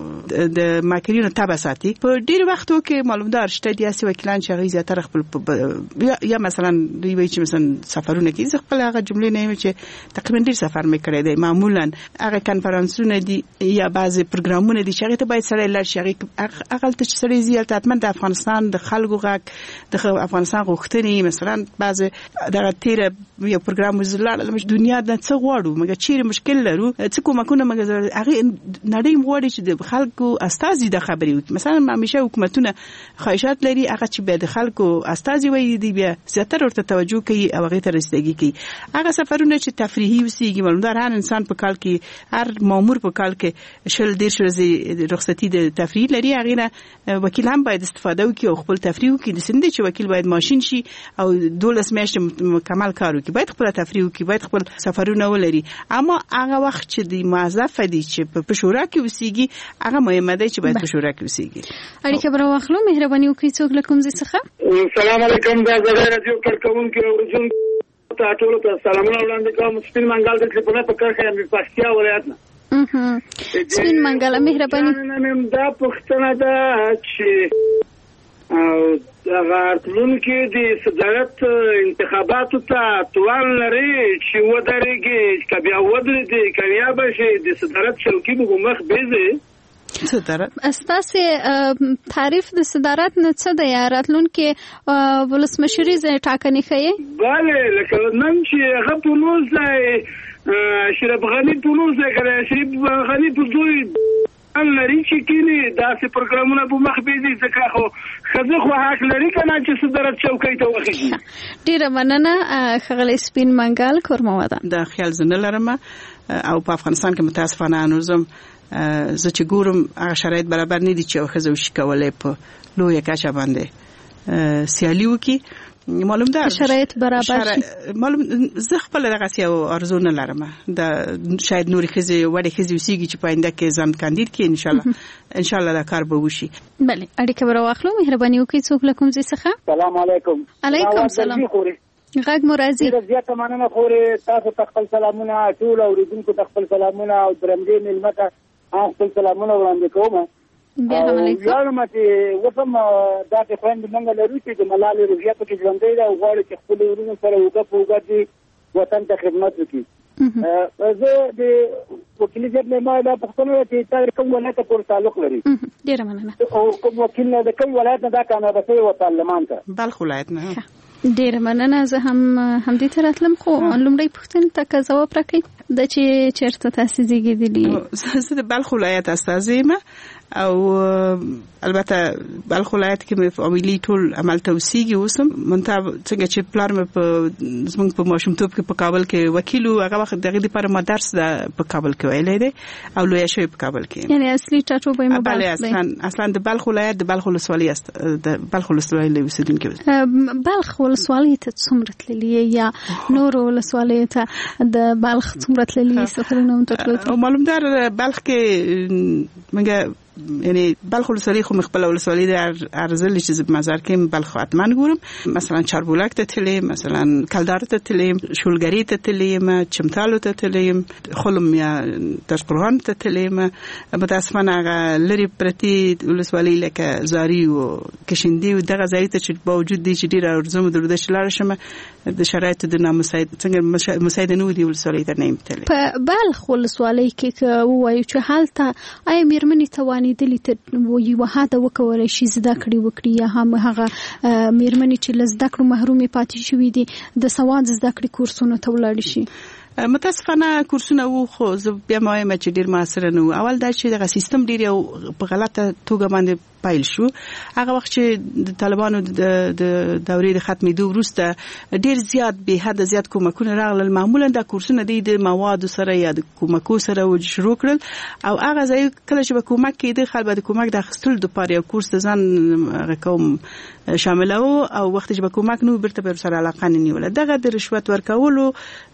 د ماکلینو تابع ساتي. په ډیر وختو کې معلومدار شته دي چې وکیلان چې غي زیاتره خپل یا مثلا دوی وایي چې مثلا سفرونه کوي، زه خپل هغه جملې نه چې تقریبا ډیر سفر مې کړی دی، معمولا هغه کانفرنسونه دي یا بعضي پروګرامونه دي چې هغه ته باید سره لړ شي، هغه ته چې سره زیات اتمن د افغانستان د خلکو غږ د افغانستان غوښتنې مثلا بعضي دغه تیر یو پروګرام وزلال د دنیا د څه غواړو مګر چیرې مشکل لرو څه کومکونه مګر هغه نړۍ غواړي چې د خلکو استازي د خبرې وکړي. مثلا همیشه حکومتونه خواهشات لري هغه چې به د خلکو استازي وي دی بیا زیاتره ورته توجه کوي او هغه ته رسیدګي کوي. هغه سفرونه چې تفریحي وسیږي معلومدار هر انسان په کال کې هر مامور په کال کې شل ډیر ورځې رخصتي د تفریح لري، هغه نه وکیل هم باید استفاده وکړي او خپل تفریح وکړي. د سندې چې وکیل باید ماشين شي او دولس میاشتې مکمل کار وکړي، باید خپل تفریح وکړي، باید خپل سفرونه ولري. اما هغه وخت چې د موظف دي چې په شورا کې وسیږي هغه مهمه ده چې باید په شورا کې وسیږي. اړیکه بر واخلو مهرباني وکړئ څوک لکم زی څخه. السلام علیکم دا زه رادیو کارکونکو ورجون ته ټول ته سلامونه وړاندې کوم. سپین منګال د خپل په کار کې مې پښتیا ولایت نه سپین منګال مهرباني نن دا پښتنه ده چې او هغه ټول کې د صدارت انتخاباتو ته توان لري چې ودرېږي کبیا ودرېږي کبیا بشي د صدارت شوکي به مخ بیزه صدارت. استاسه تعریف د صدارت نه څه د یاراتلون کې ولسمشری ځای ټاکنې کوي؟ bale لکه نن چې هغه په نوځای شریف غنی په نوځای کړه، شریف غنی په دوی ان لري چې کینی داسې پروګرامونه په مخ بیزي ځکه خو خزه خو حق لري کنه چې صدارت چوکۍ ته وخیږي. ډیره مننه خغل سپین منګال کورموده. د خیال زنه لرم او په افغانستان کې متاسفانه انوزم زه چې ګورم هغه شرایط برابر نه دي چې خزه وشي کولای په لوی کچه باندې سیالي وکي. معلوم ده شرایط برابر شي، معلوم زه خپل دغه سیاو ارزو نه لرم د شاید نوري خزي وړي خزي وسیږي چې پاینده کې ځم کاندید کې ان شاء الله ان شاء الله دا کار به وشي. بله اړیکه بر واخلو مهرباني وکړئ څوک لکم زی څخه. السلام علیکم. علیکم سلام. غږ مرازي زیاته مننه خوري تاسو تخپل سلامونه ټول اوریدونکو تخپل سلامونه او درمدې ملمته خپل سلامونه وړاندې کوم. یو مته وسم دا چې خويند منګل لري چې د ملالي روزیا په کې ژوندې دا غواړي چې خپل ورونو سره وګه پوګه دي وطن ته خدمت وکړي. زه د وکیل جبل ما دا پښتنو چې تاسو کوم ولایت پور تعلق لري؟ ډیره مننه. او کوم وکیل نه د کوم ولایت نه دا کامیاب شوی و پارلمان ته؟ بلخ ولایت نه. ډیره مننه. زه هم هم دې تراتلم خو لومړی پښتون ته جواب راکړئ د چې چیرته تاسو زیږیدلی؟ زه د بلخ ولایت استازی یم او البته بلخ ولایت کې مې فامیلی ټول عمل توسيږي اوسم منته څنګه چې پلار مې په زمونږ په ماشومتوب کې په کابل کې وکیل او هغه وخت دغه لپاره ما درس په کابل کې ویلې دي او لوی شوی په کابل کې. یعنی اصلي ټاټوبه مې بله اصلا اصلا د بلخ ولایت د بلخ ولسوالۍ است د بلخ ولسوالۍ له اوسیدونکو. بلخ ولسوالۍ ته څومره تللی یا نور ولسوالۍ ته د بلخ څومره تللی سفرونه متکلو؟ معلومدار بلخ کې مګه یعنی بلخ ولسوالۍ خو مخبل ولسوالۍ د ارزل چې مزار کې بلخ اتمن ګورم، مثلا چاربولک ته تلیم، مثلا کلدار ته تلیم، شولګری ته تلیم، چمتالو ته تلیم، خلم یا تشقرغان ته تلیم. متاسفانه هغه لري پرتی ولسوالۍ لکه زاری او کشندی او دغه ځای ته چې باوجود دي چې ډیر ارزم درود شلار شمه د شرایط د نامساعد څنګه مساعد نه ودی ولسوالۍ ته نه تللی. په بلخ ولسوالۍ کې وایو چې حالت آی میرمنې توان روانېدلې ته یوه حده وکولی شي زده کړې وکړي یا هم هغه مېرمنې چې له زده کړو محرومې پاتې شوي دي د سواد زده کړې کورسونو ته ولاړې شي؟ متاسفانه کورسونه وو خو زه بیا ما وایم چې ډیر موثر نه وو. اول دا چې دغه سیستم ډیر یو په غلطه توګه باندې پایل شو. هغه وخت چې د طالبانو د دورې د ختمېدو وروسته ډیر زیات به حد زیات کومکونه راغلل. معمولا دا کورسونه د موادو سره یا د کومکو سره شروع کړل او هغه ځای کله چې به کومک کېده خلک به د کومک د اخیستلو لپاره یو کورس د ځان کوم شامل وو او وخت چې به کومک نو بیرته پر سره علاقه نه نیوله. دغه د رشوت ورکولو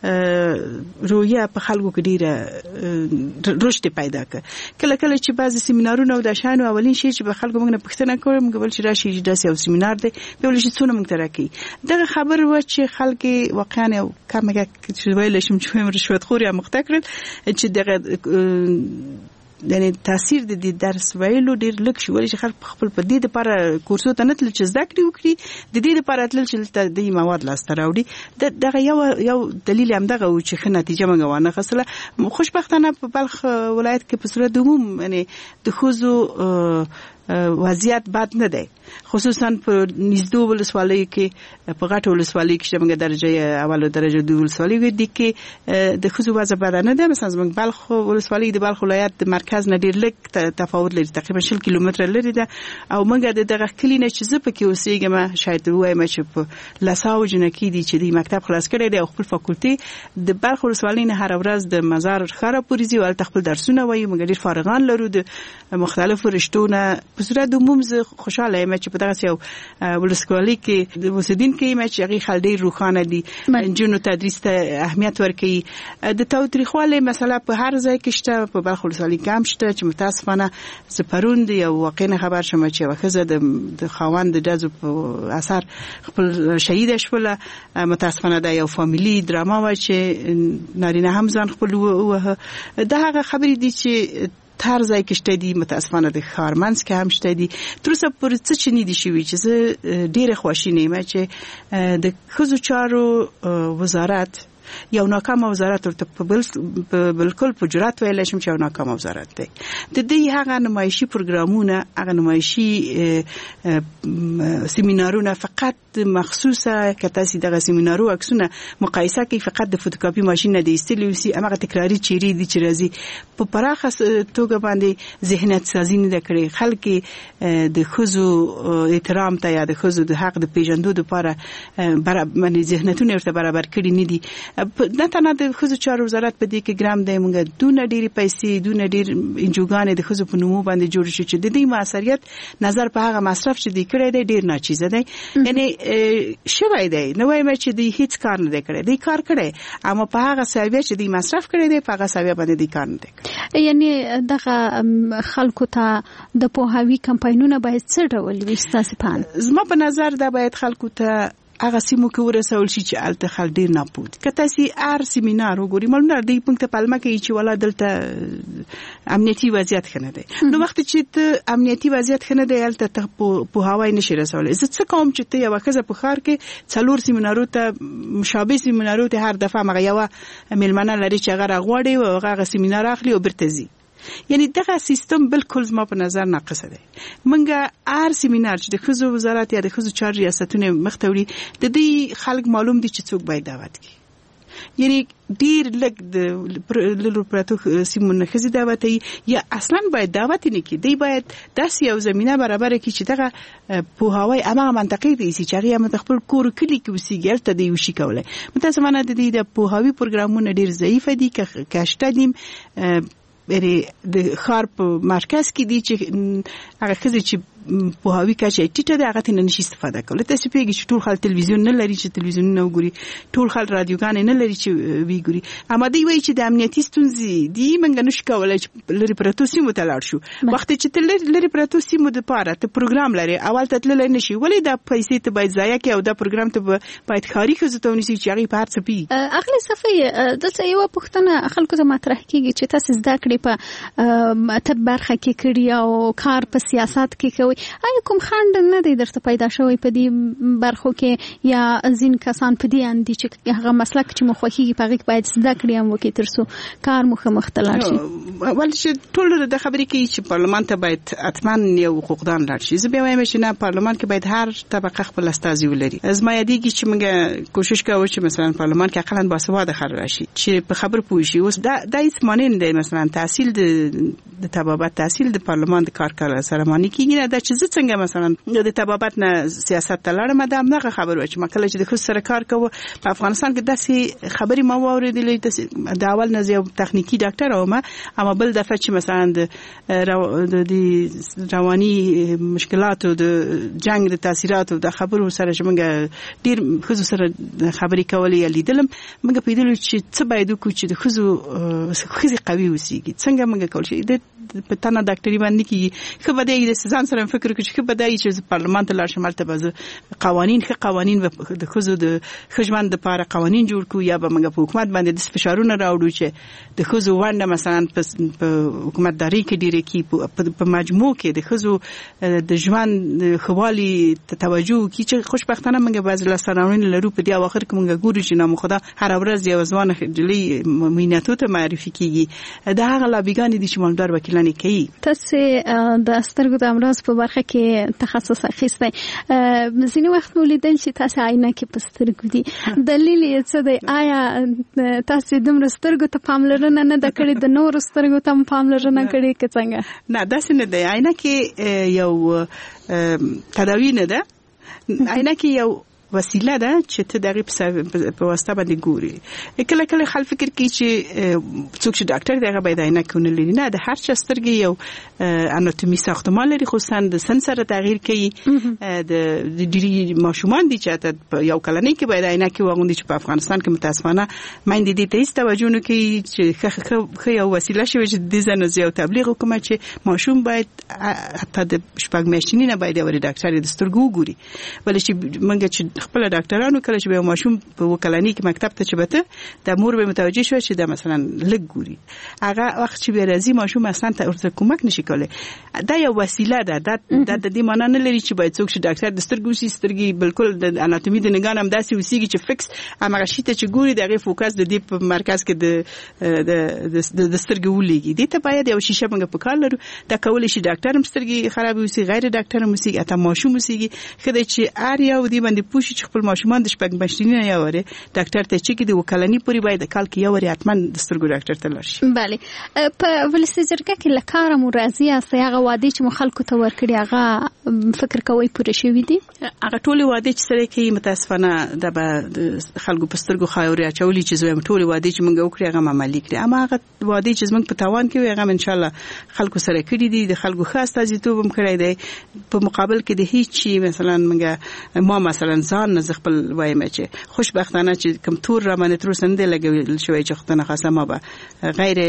رویه په خلکو کې ډیره رشد پیدا کړ. کله کله چې بعضی سیمینارونه او د شانو اولین شي چې به خلکو موږ نه پښتنه کوم موږ بل چې راشي داسې یو سیمینار دی په ولې چې څونه موږ ترکي دغه خبر و چې خلک واقعا یو کمه چې ویل شم چې رشوت خوري مخته کړل چې دغه یعنی تاثیر د دې درس ویلو ډیر لږ شو ولې چې خلک خپل په دې لپاره کورسو ته نه تل چې زده کړي وکړي د دې لپاره تل چې د مواد لاسته راوړي. دغه یو یو دلیل هم دغه و چې ښه نتیجه موږ وانه خسله. خوشبختانه په بلخ ولایت کې په صورت عموم یعنی د ښځو وضعیت بد نه دی خصوصا په نږدې ولسوالۍ کې په غټو ولسوالۍ کې چې موږ درجه اوله درجه دوه ولسوالۍ دي کې د ښځو وضع بد نه ده. مثلا موږ بلخ ولسوالۍ د بلخ ولایت د مرکز نه ډیر لږ تفاوت لري تقریبا شل کیلومتره لري ده او موږ دغه کلی نه چې زه پکې اوسېږم شاید وایم چې په لساو جنکی دي چې د مکتب خلاص کړي دی او خپل فاکولټي د بلخ ولسوالۍ نه هر ورځ د مزار خره پوریزي او خپل درسونه وایي. موږ ډیر فارغان لرو د مختلفو رشتونه په صورت عموم زه خوشاله یم چې په دغه یو ولسوالۍ کې د اوسیدونکو یم چې هغه خل ډیر روښانه دي جنو تدریس ته اهمیت ورکوي. د تاوتریخوالي مسله په هر ځای کې شته په بلخ ولسوالۍ کې هم شته چې متاسفانه زپرون دی او واقعا خبر شوم چې وخزه د خاوند د جذب په اثر خپل شهید شول. متاسفانه دا یو فامیلی دراما و چې نارینه هم ځان خپل وه دا هغه خبرې دي چې هر ځای کې شته دي. متاسفانه د خارمنځ کې هم شته دي. تر اوسه پورې څه چې نه دي شوي چې زه ډیره خوشاله یم چې د ښځو چارو وزارت یو ناکام وزارت ورته په بالکل په جرأت ویل شم چې یو ناکام وزارت دی. د دې هغه نمایشي پروګرامونه هغه نمایشي سیمینارونه فقط مخصوصه کتاسي دغه سیمینارو عکسونه مقایسه کوي فقط د فوتوکاپي ماشين نه دی استلی وسی هغه تکراری چیرې دي چې راځي په پراخه توګه باندې ذهنیت سازي نه کړي. خلک د خزو احترام ته یا د خزو د حق د پیژندو لپاره برابر ذهنیتونه ورته برابر کړي نه دي. نه تنه د خزو چارو وزارت په دې کې ګرام دی موږ دونه ډېری پیسې دونه ډېر انجوګان د خزو په نومو باندې جوړ شي چې د دې موثریت نظر په هغه مصرف چې دی کړی دی ډېر ناچیزه دی. یعنی شوی دی نو وایم چې دی هیڅ کار نه دی کړی دی کار کړی اما په هغه ساویه چې دی مصرف کړی دی په هغه ساویه باندې دی کار نه دی کړی. یعنی دغه خلکو ته د پوهاوی کمپاینونه باید څه ډول وي ستاسو په زما په نظر دا باید خلکو ته هغه سیمو کې ورسول شي چې الته خل ډیر نه پوت کته سي ار سیمینار وګوري مله د پنځه پالما کې چې ولا دلته امنیتي وضعیت خنه دی. نو وخت چې ته امنیتي وضعیت خنه دی الته ته په هواي نشي رسول. زه څه کوم چې ته یو خزه په خار کې څلور سیمینارو ته مشابه سیمینارو ته هر دفعه مغه یو ملمنه لري چې هغه غوړي او هغه سیمینار اخلي او برتزي. یعنی دغه سیستم بالکل زما په نظر ناقصه دی. منګه ار سیمینار چې د خزو وزارت یا د خزو چار ریاستونه مختوري د دې خلک معلوم دي چې څوک باید دعوت کړي. یعنی ډیر لږ د لورو پراتو سیمونه خزي دعوت یا اصلا باید دعوت نه کړي. دی باید داسې یو زمينه برابر کړي چې دغه په هواي امغه منطقې دي چې هغه هم خپل کور کلی کې وسیګل ته دی وشي کولای. متاسفانه د دې د په هواي پروګرامونه ډیر ضعیف دي که کاشته دي بری د خار په مرکز کې دي چې هغه خزي چې په هاوی کچې ټیټه ده هغه تنه نشي استفاده کولای. تاسو پیږي چې ټول خل تلویزیون نه لري چې تلویزیون نه وګوري ټول خل رادیوګان نه لري چې وی ګوري. اما دی وایي چې د امنیتي ستونزې دی منګ نشو کولای چې لري پرتو سیمو ته لاړ شو. وخت چې تل لري پرتو سیمو د پاره ته پروګرام لري اول ته تل نشي ولې د پیسې ته باید ضایع کې او د پروګرام ته باید خاري خزته ونیسي چې هغه په هر څه پی اخلي صفي د څه یو پښتنه خلکو ته مطرح کیږي چې تاسو زده کړې په تب برخه کې کړی او کار په سیاست کې کوي کوي آیا کوم خند نه دی درته پیدا شوی په دې برخو کې یا ځین کسان په دې اندي چې هغه مسلک چې مخوخي په هغه باید زده کړی هم وکړي ترڅو کار مخ مختلف شي ول چې ټول د خبرې کې چې پارلمان ته باید اتمن یو حقوقدان لاړ شي زه به وایم چې نه پارلمان کې باید هر طبقه خپل استازي ولري از ما یادېږي چې موږ کوشش کوو چې مثلا پارلمان کې اقلا باسواده خلک راشي چې په خبر پوه شي اوس دا د هیڅ مانند دی مثلا تحصیل د طبابت تحصیل د پارلمان د کار کار سره مانی کیږي دا چې څنګه مثلا د طبابت نه سیاست ته لاړم دا موږ خبر و چې مکله چې د خو سره کار کوو په افغانستان کې داسې خبري ما واورېدلې د اول نه یو تخنیکی ډاکټر او ما اما بل دفعه چې مثلا د رواني مشکلاتو د جنگ د تاثیراتو د خبرو سره چې موږ ډیر خو سره خبري کولې لیدلم موږ په دې چې څه باید وکړو چې د خزو خزي قوي وسیږي څنګه موږ کول شي د په تنه ډاکټري باندې کیږي خو بده یې د ځان سره فکر کوي چې بده یې چې پارلمان ته لاړ شمال ته به قوانين خو قوانين د خزو د خجمن د لپاره قوانين جوړ کو یا به موږ په حکومت باندې د فشارونه راوړو چې د خزو ونده مثلا په حکومت داري کې ډیره کی په مجموع کې د خزو د ژوند خوالي توجه کی چې خوشبختانه موږ باز لاسرانون لرو په دی اخر کې موږ ګورو چې نام خدا هر ورځ یو ځوان جلی میناتو ته معرفي کیږي دا هغه لابګان دي چې مالدار وکیلان کوي تاسو د سترګو د امراض په برخه کې تخصص اخیستی ځینې وخت نو لیدل چې تاسو عینه کې په سترګو دي دلیل یې څه دی آیا تاسو د سترګو ته پاملرنه نه د کړې د نور سترګو ته پاملرنه کړې کې څنګه نه داسې نه دی عینه کې یو تداوی نه ده عینه کې یو وسیله ده چې ته دغه په واسطه باندې ګوري کله کله خلک فکر کوي چې څوک چې ډاکټر دغه باید عینه کونه لري نه د هر چا سترګې یو اناتومي ساختمان لري خصوصا د سن سره تغییر کوي د ډیری ماشومان دي چې یو کلنۍ کې باید عینه کې وغوندي چې په افغانستان کې متاسفانه مایندې دي ته هیڅ توجه نه کوي چې خو یو وسیله شوی چې د ځنه زیو تبلیغ وکړي چې ماشوم باید حتی د شپږ میاشتې نه باید ورې ډاکټر د سترګو وګوري ولې چې موږ چې خپل ډاکټرانو کله چې به ماشوم په وکلانی کې مکتب ته چبته د مور به متوجه شو چې دا مثلا لګ ګوري هغه وخت چې به راځي ماشوم اصلا ته ورته کومک نشي کولای دا یو وسیله ده د د دې معنی نه لري چې باید څوک چې ډاکټر د سترګو شي سترګې بالکل د اناتومي د نگاه هم داسې وسیږي چې فکس هغه شی ته چې ګوري دغه فوکس د دې په مرکز کې د د د سترګو ولېږي دې ته باید یو شیشه موږ په کار لرو دا کول شي ډاکټر هم سترګې خراب وي غیر ډاکټر هم وسیږي اته ماشوم وسیږي خدای چې ار یو دې باندې پوښي چې خپل ماشومان د شپږ میاشتې نه یاوري ډاکټر ته چې کې د وکلنی پوری باید کال کې یاوري اتمن د سترګو ډاکټر ته لاړ شي bale په ولسی جرګه کې لکاره مو راضی اسه هغه وادي چې مخالکو ته ورکړي هغه فکر کوي پوره شوی دي هغه ټول وادي چې سره کې متاسفانه د خلکو په سترګو خاوري اچولي چې زویم ټول وادي چې موږ وکړي هغه عملي کړي اما هغه وادي چې موږ په تاوان کې هغه ان شاء الله خلکو سره کړی دي د خلکو خاص تاسو هم کړی دی په مقابل کې د هیڅ شي مثلا موږ ما مثلا ځان نه خپل وایم چې خوشبختانه چې کوم تور را باندې تر سنده لګول شوی چې خدانه خاصه ما به غیر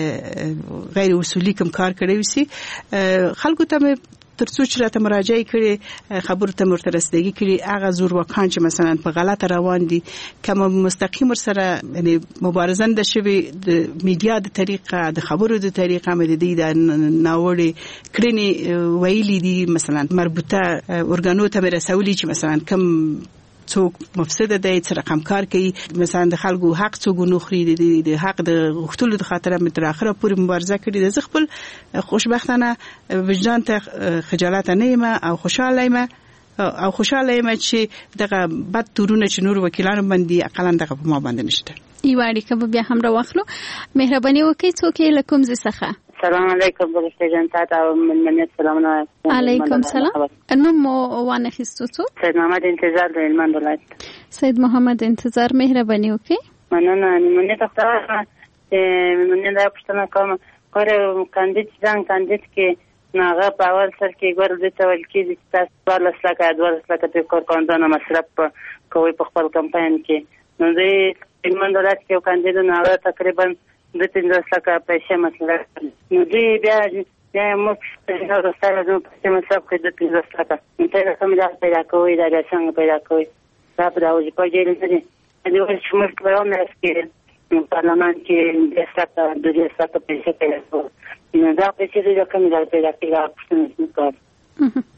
غیر اصولي کوم کار کړی وسی خلکو ته ترڅو چې راته مراجعه کړي خبرو ته مرته رسیدګي کړي هغه زور وکړ چې مثلا په غلطه روان دي کوم مستقیم سره یعنی مبارزان د شوی د میډیا د طریقه د خبرو د طریقه مې د ناوړي کړنی ویلي دي مثلا مربوطه اورګانو ته رسولي چې مثلا کوم څوک مفسد دی چې رقم کار کوي مثلا د خلکو حق څوک نوخري دي د حق د غختلو د خاطر مې تر اخره پورې مبارزه کړې د خپل خوشبختانه وجدان ته خجالت نه یم او خوشاله یم او خوشاله یم چې دغه بد تورونه چې نور وکیلانو باندې اقلا دغه په ما باندې نشته ایواري کبه بیا هم را واخلو مهرباني وکړئ څوک یې لکم زسخه السلام علیکم بلشته جنتا او مننه سلام علیکم سلام نو مو وانه خصوصو سید محمد انتظار د هلمند ولایت سید محمد انتظار مهرباني وکړئ مننه مننه تاسو ته مننه دا پښتنه کوم کور کاندید ځان کاندید کې ناغه پاور سر کې ګور د تول کې د تاسو په لاسه کې ادوار سره کې کور کاندونه مصرف کوي په خپل کمپاین کې نو د هلمند ولایت کې کاندید ناغه تقریبا د پنځه لکه پیسې مسله نو دی بیا بیا موږ په هغه سره د پیسې مصرف کې د پنځه لکه نو کوم ځای پیدا کوي دا څنګه پیدا کوي دا په داوځي په جېل نه دي د ورځ موږ په یو مېس کې په پارلمان کې د ساته د دې ساته پیسې پیدا کوي نو دا پیسې د کوم ځای پیدا کیږي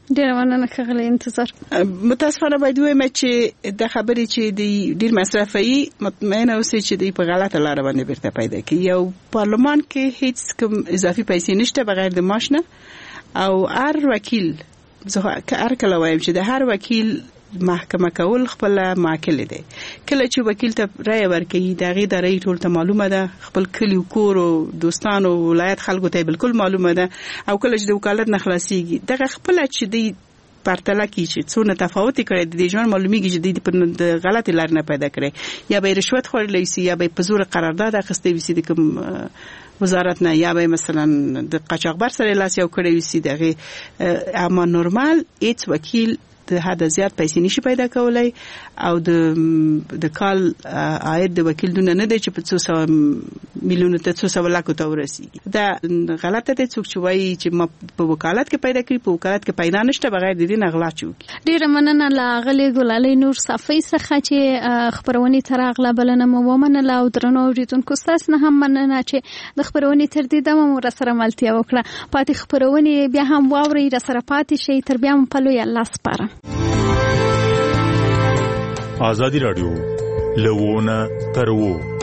ډیر مننه ښاغلی انتظار. متاسفانه باید وایم چې د خبرې چې د ډیر مصرفي مطمئنه اوسئ چې د په غلطه لار باندې بیرته پیدا کی. یو پارلمان کې هیڅ کوم اضافي پیسې نشته بغیر د معاش نه، او هر وکیل زه هر کله وایم چې د هر وکیل محکمه کول خپل معقل دي. کله چې وکیل ته رائے ورکړي دغه د رائے ټول ته معلومه ده، خپل کلی کور او دوستانو ولایت خلکو ته بالکل معلومه ده، او کله چې د وکالت نه خلاصيږي دغه خپل چې دی پرتله کی چې څونه تفاوت کړي د ژوند معلومیږي چې د غلط لار نه پیدا کړي، یا به رشوت خورلې وي یا به په زور قرارداد اخیستې وي د کوم وزارت نه، یا به مثلا د قاچاقبر سره لاس یو کړی وي دغه. اما نورمال هیڅ وکیل د حد زیات پیسې نشي پیدا کولای، او د د کال عاید د وکیل دونه نه دی چې په څو سو میلیون ته څو سو لک ته ورسیږي. دا غلطه ده څوک چې وایي چې ما په وکالت کې پیدا کړی، په وکالت کې پیدا نشته بغیر د دې نه غلا چوکي. ډیره مننه لاغلی ګلالۍ نور صفی څخه چې خبرونه تر اغلا بلنه مو ومنله، او درنو اوریدونکو تاسو نه هم مننه چې د خبرونه تر دې دمه مو سره ملتیا وکړه. پاتې خبرونه بیا هم واوري را سره پاتې شي، تر بیا هم په لوی الله سپاره. آزادی رادیو لوونه ترو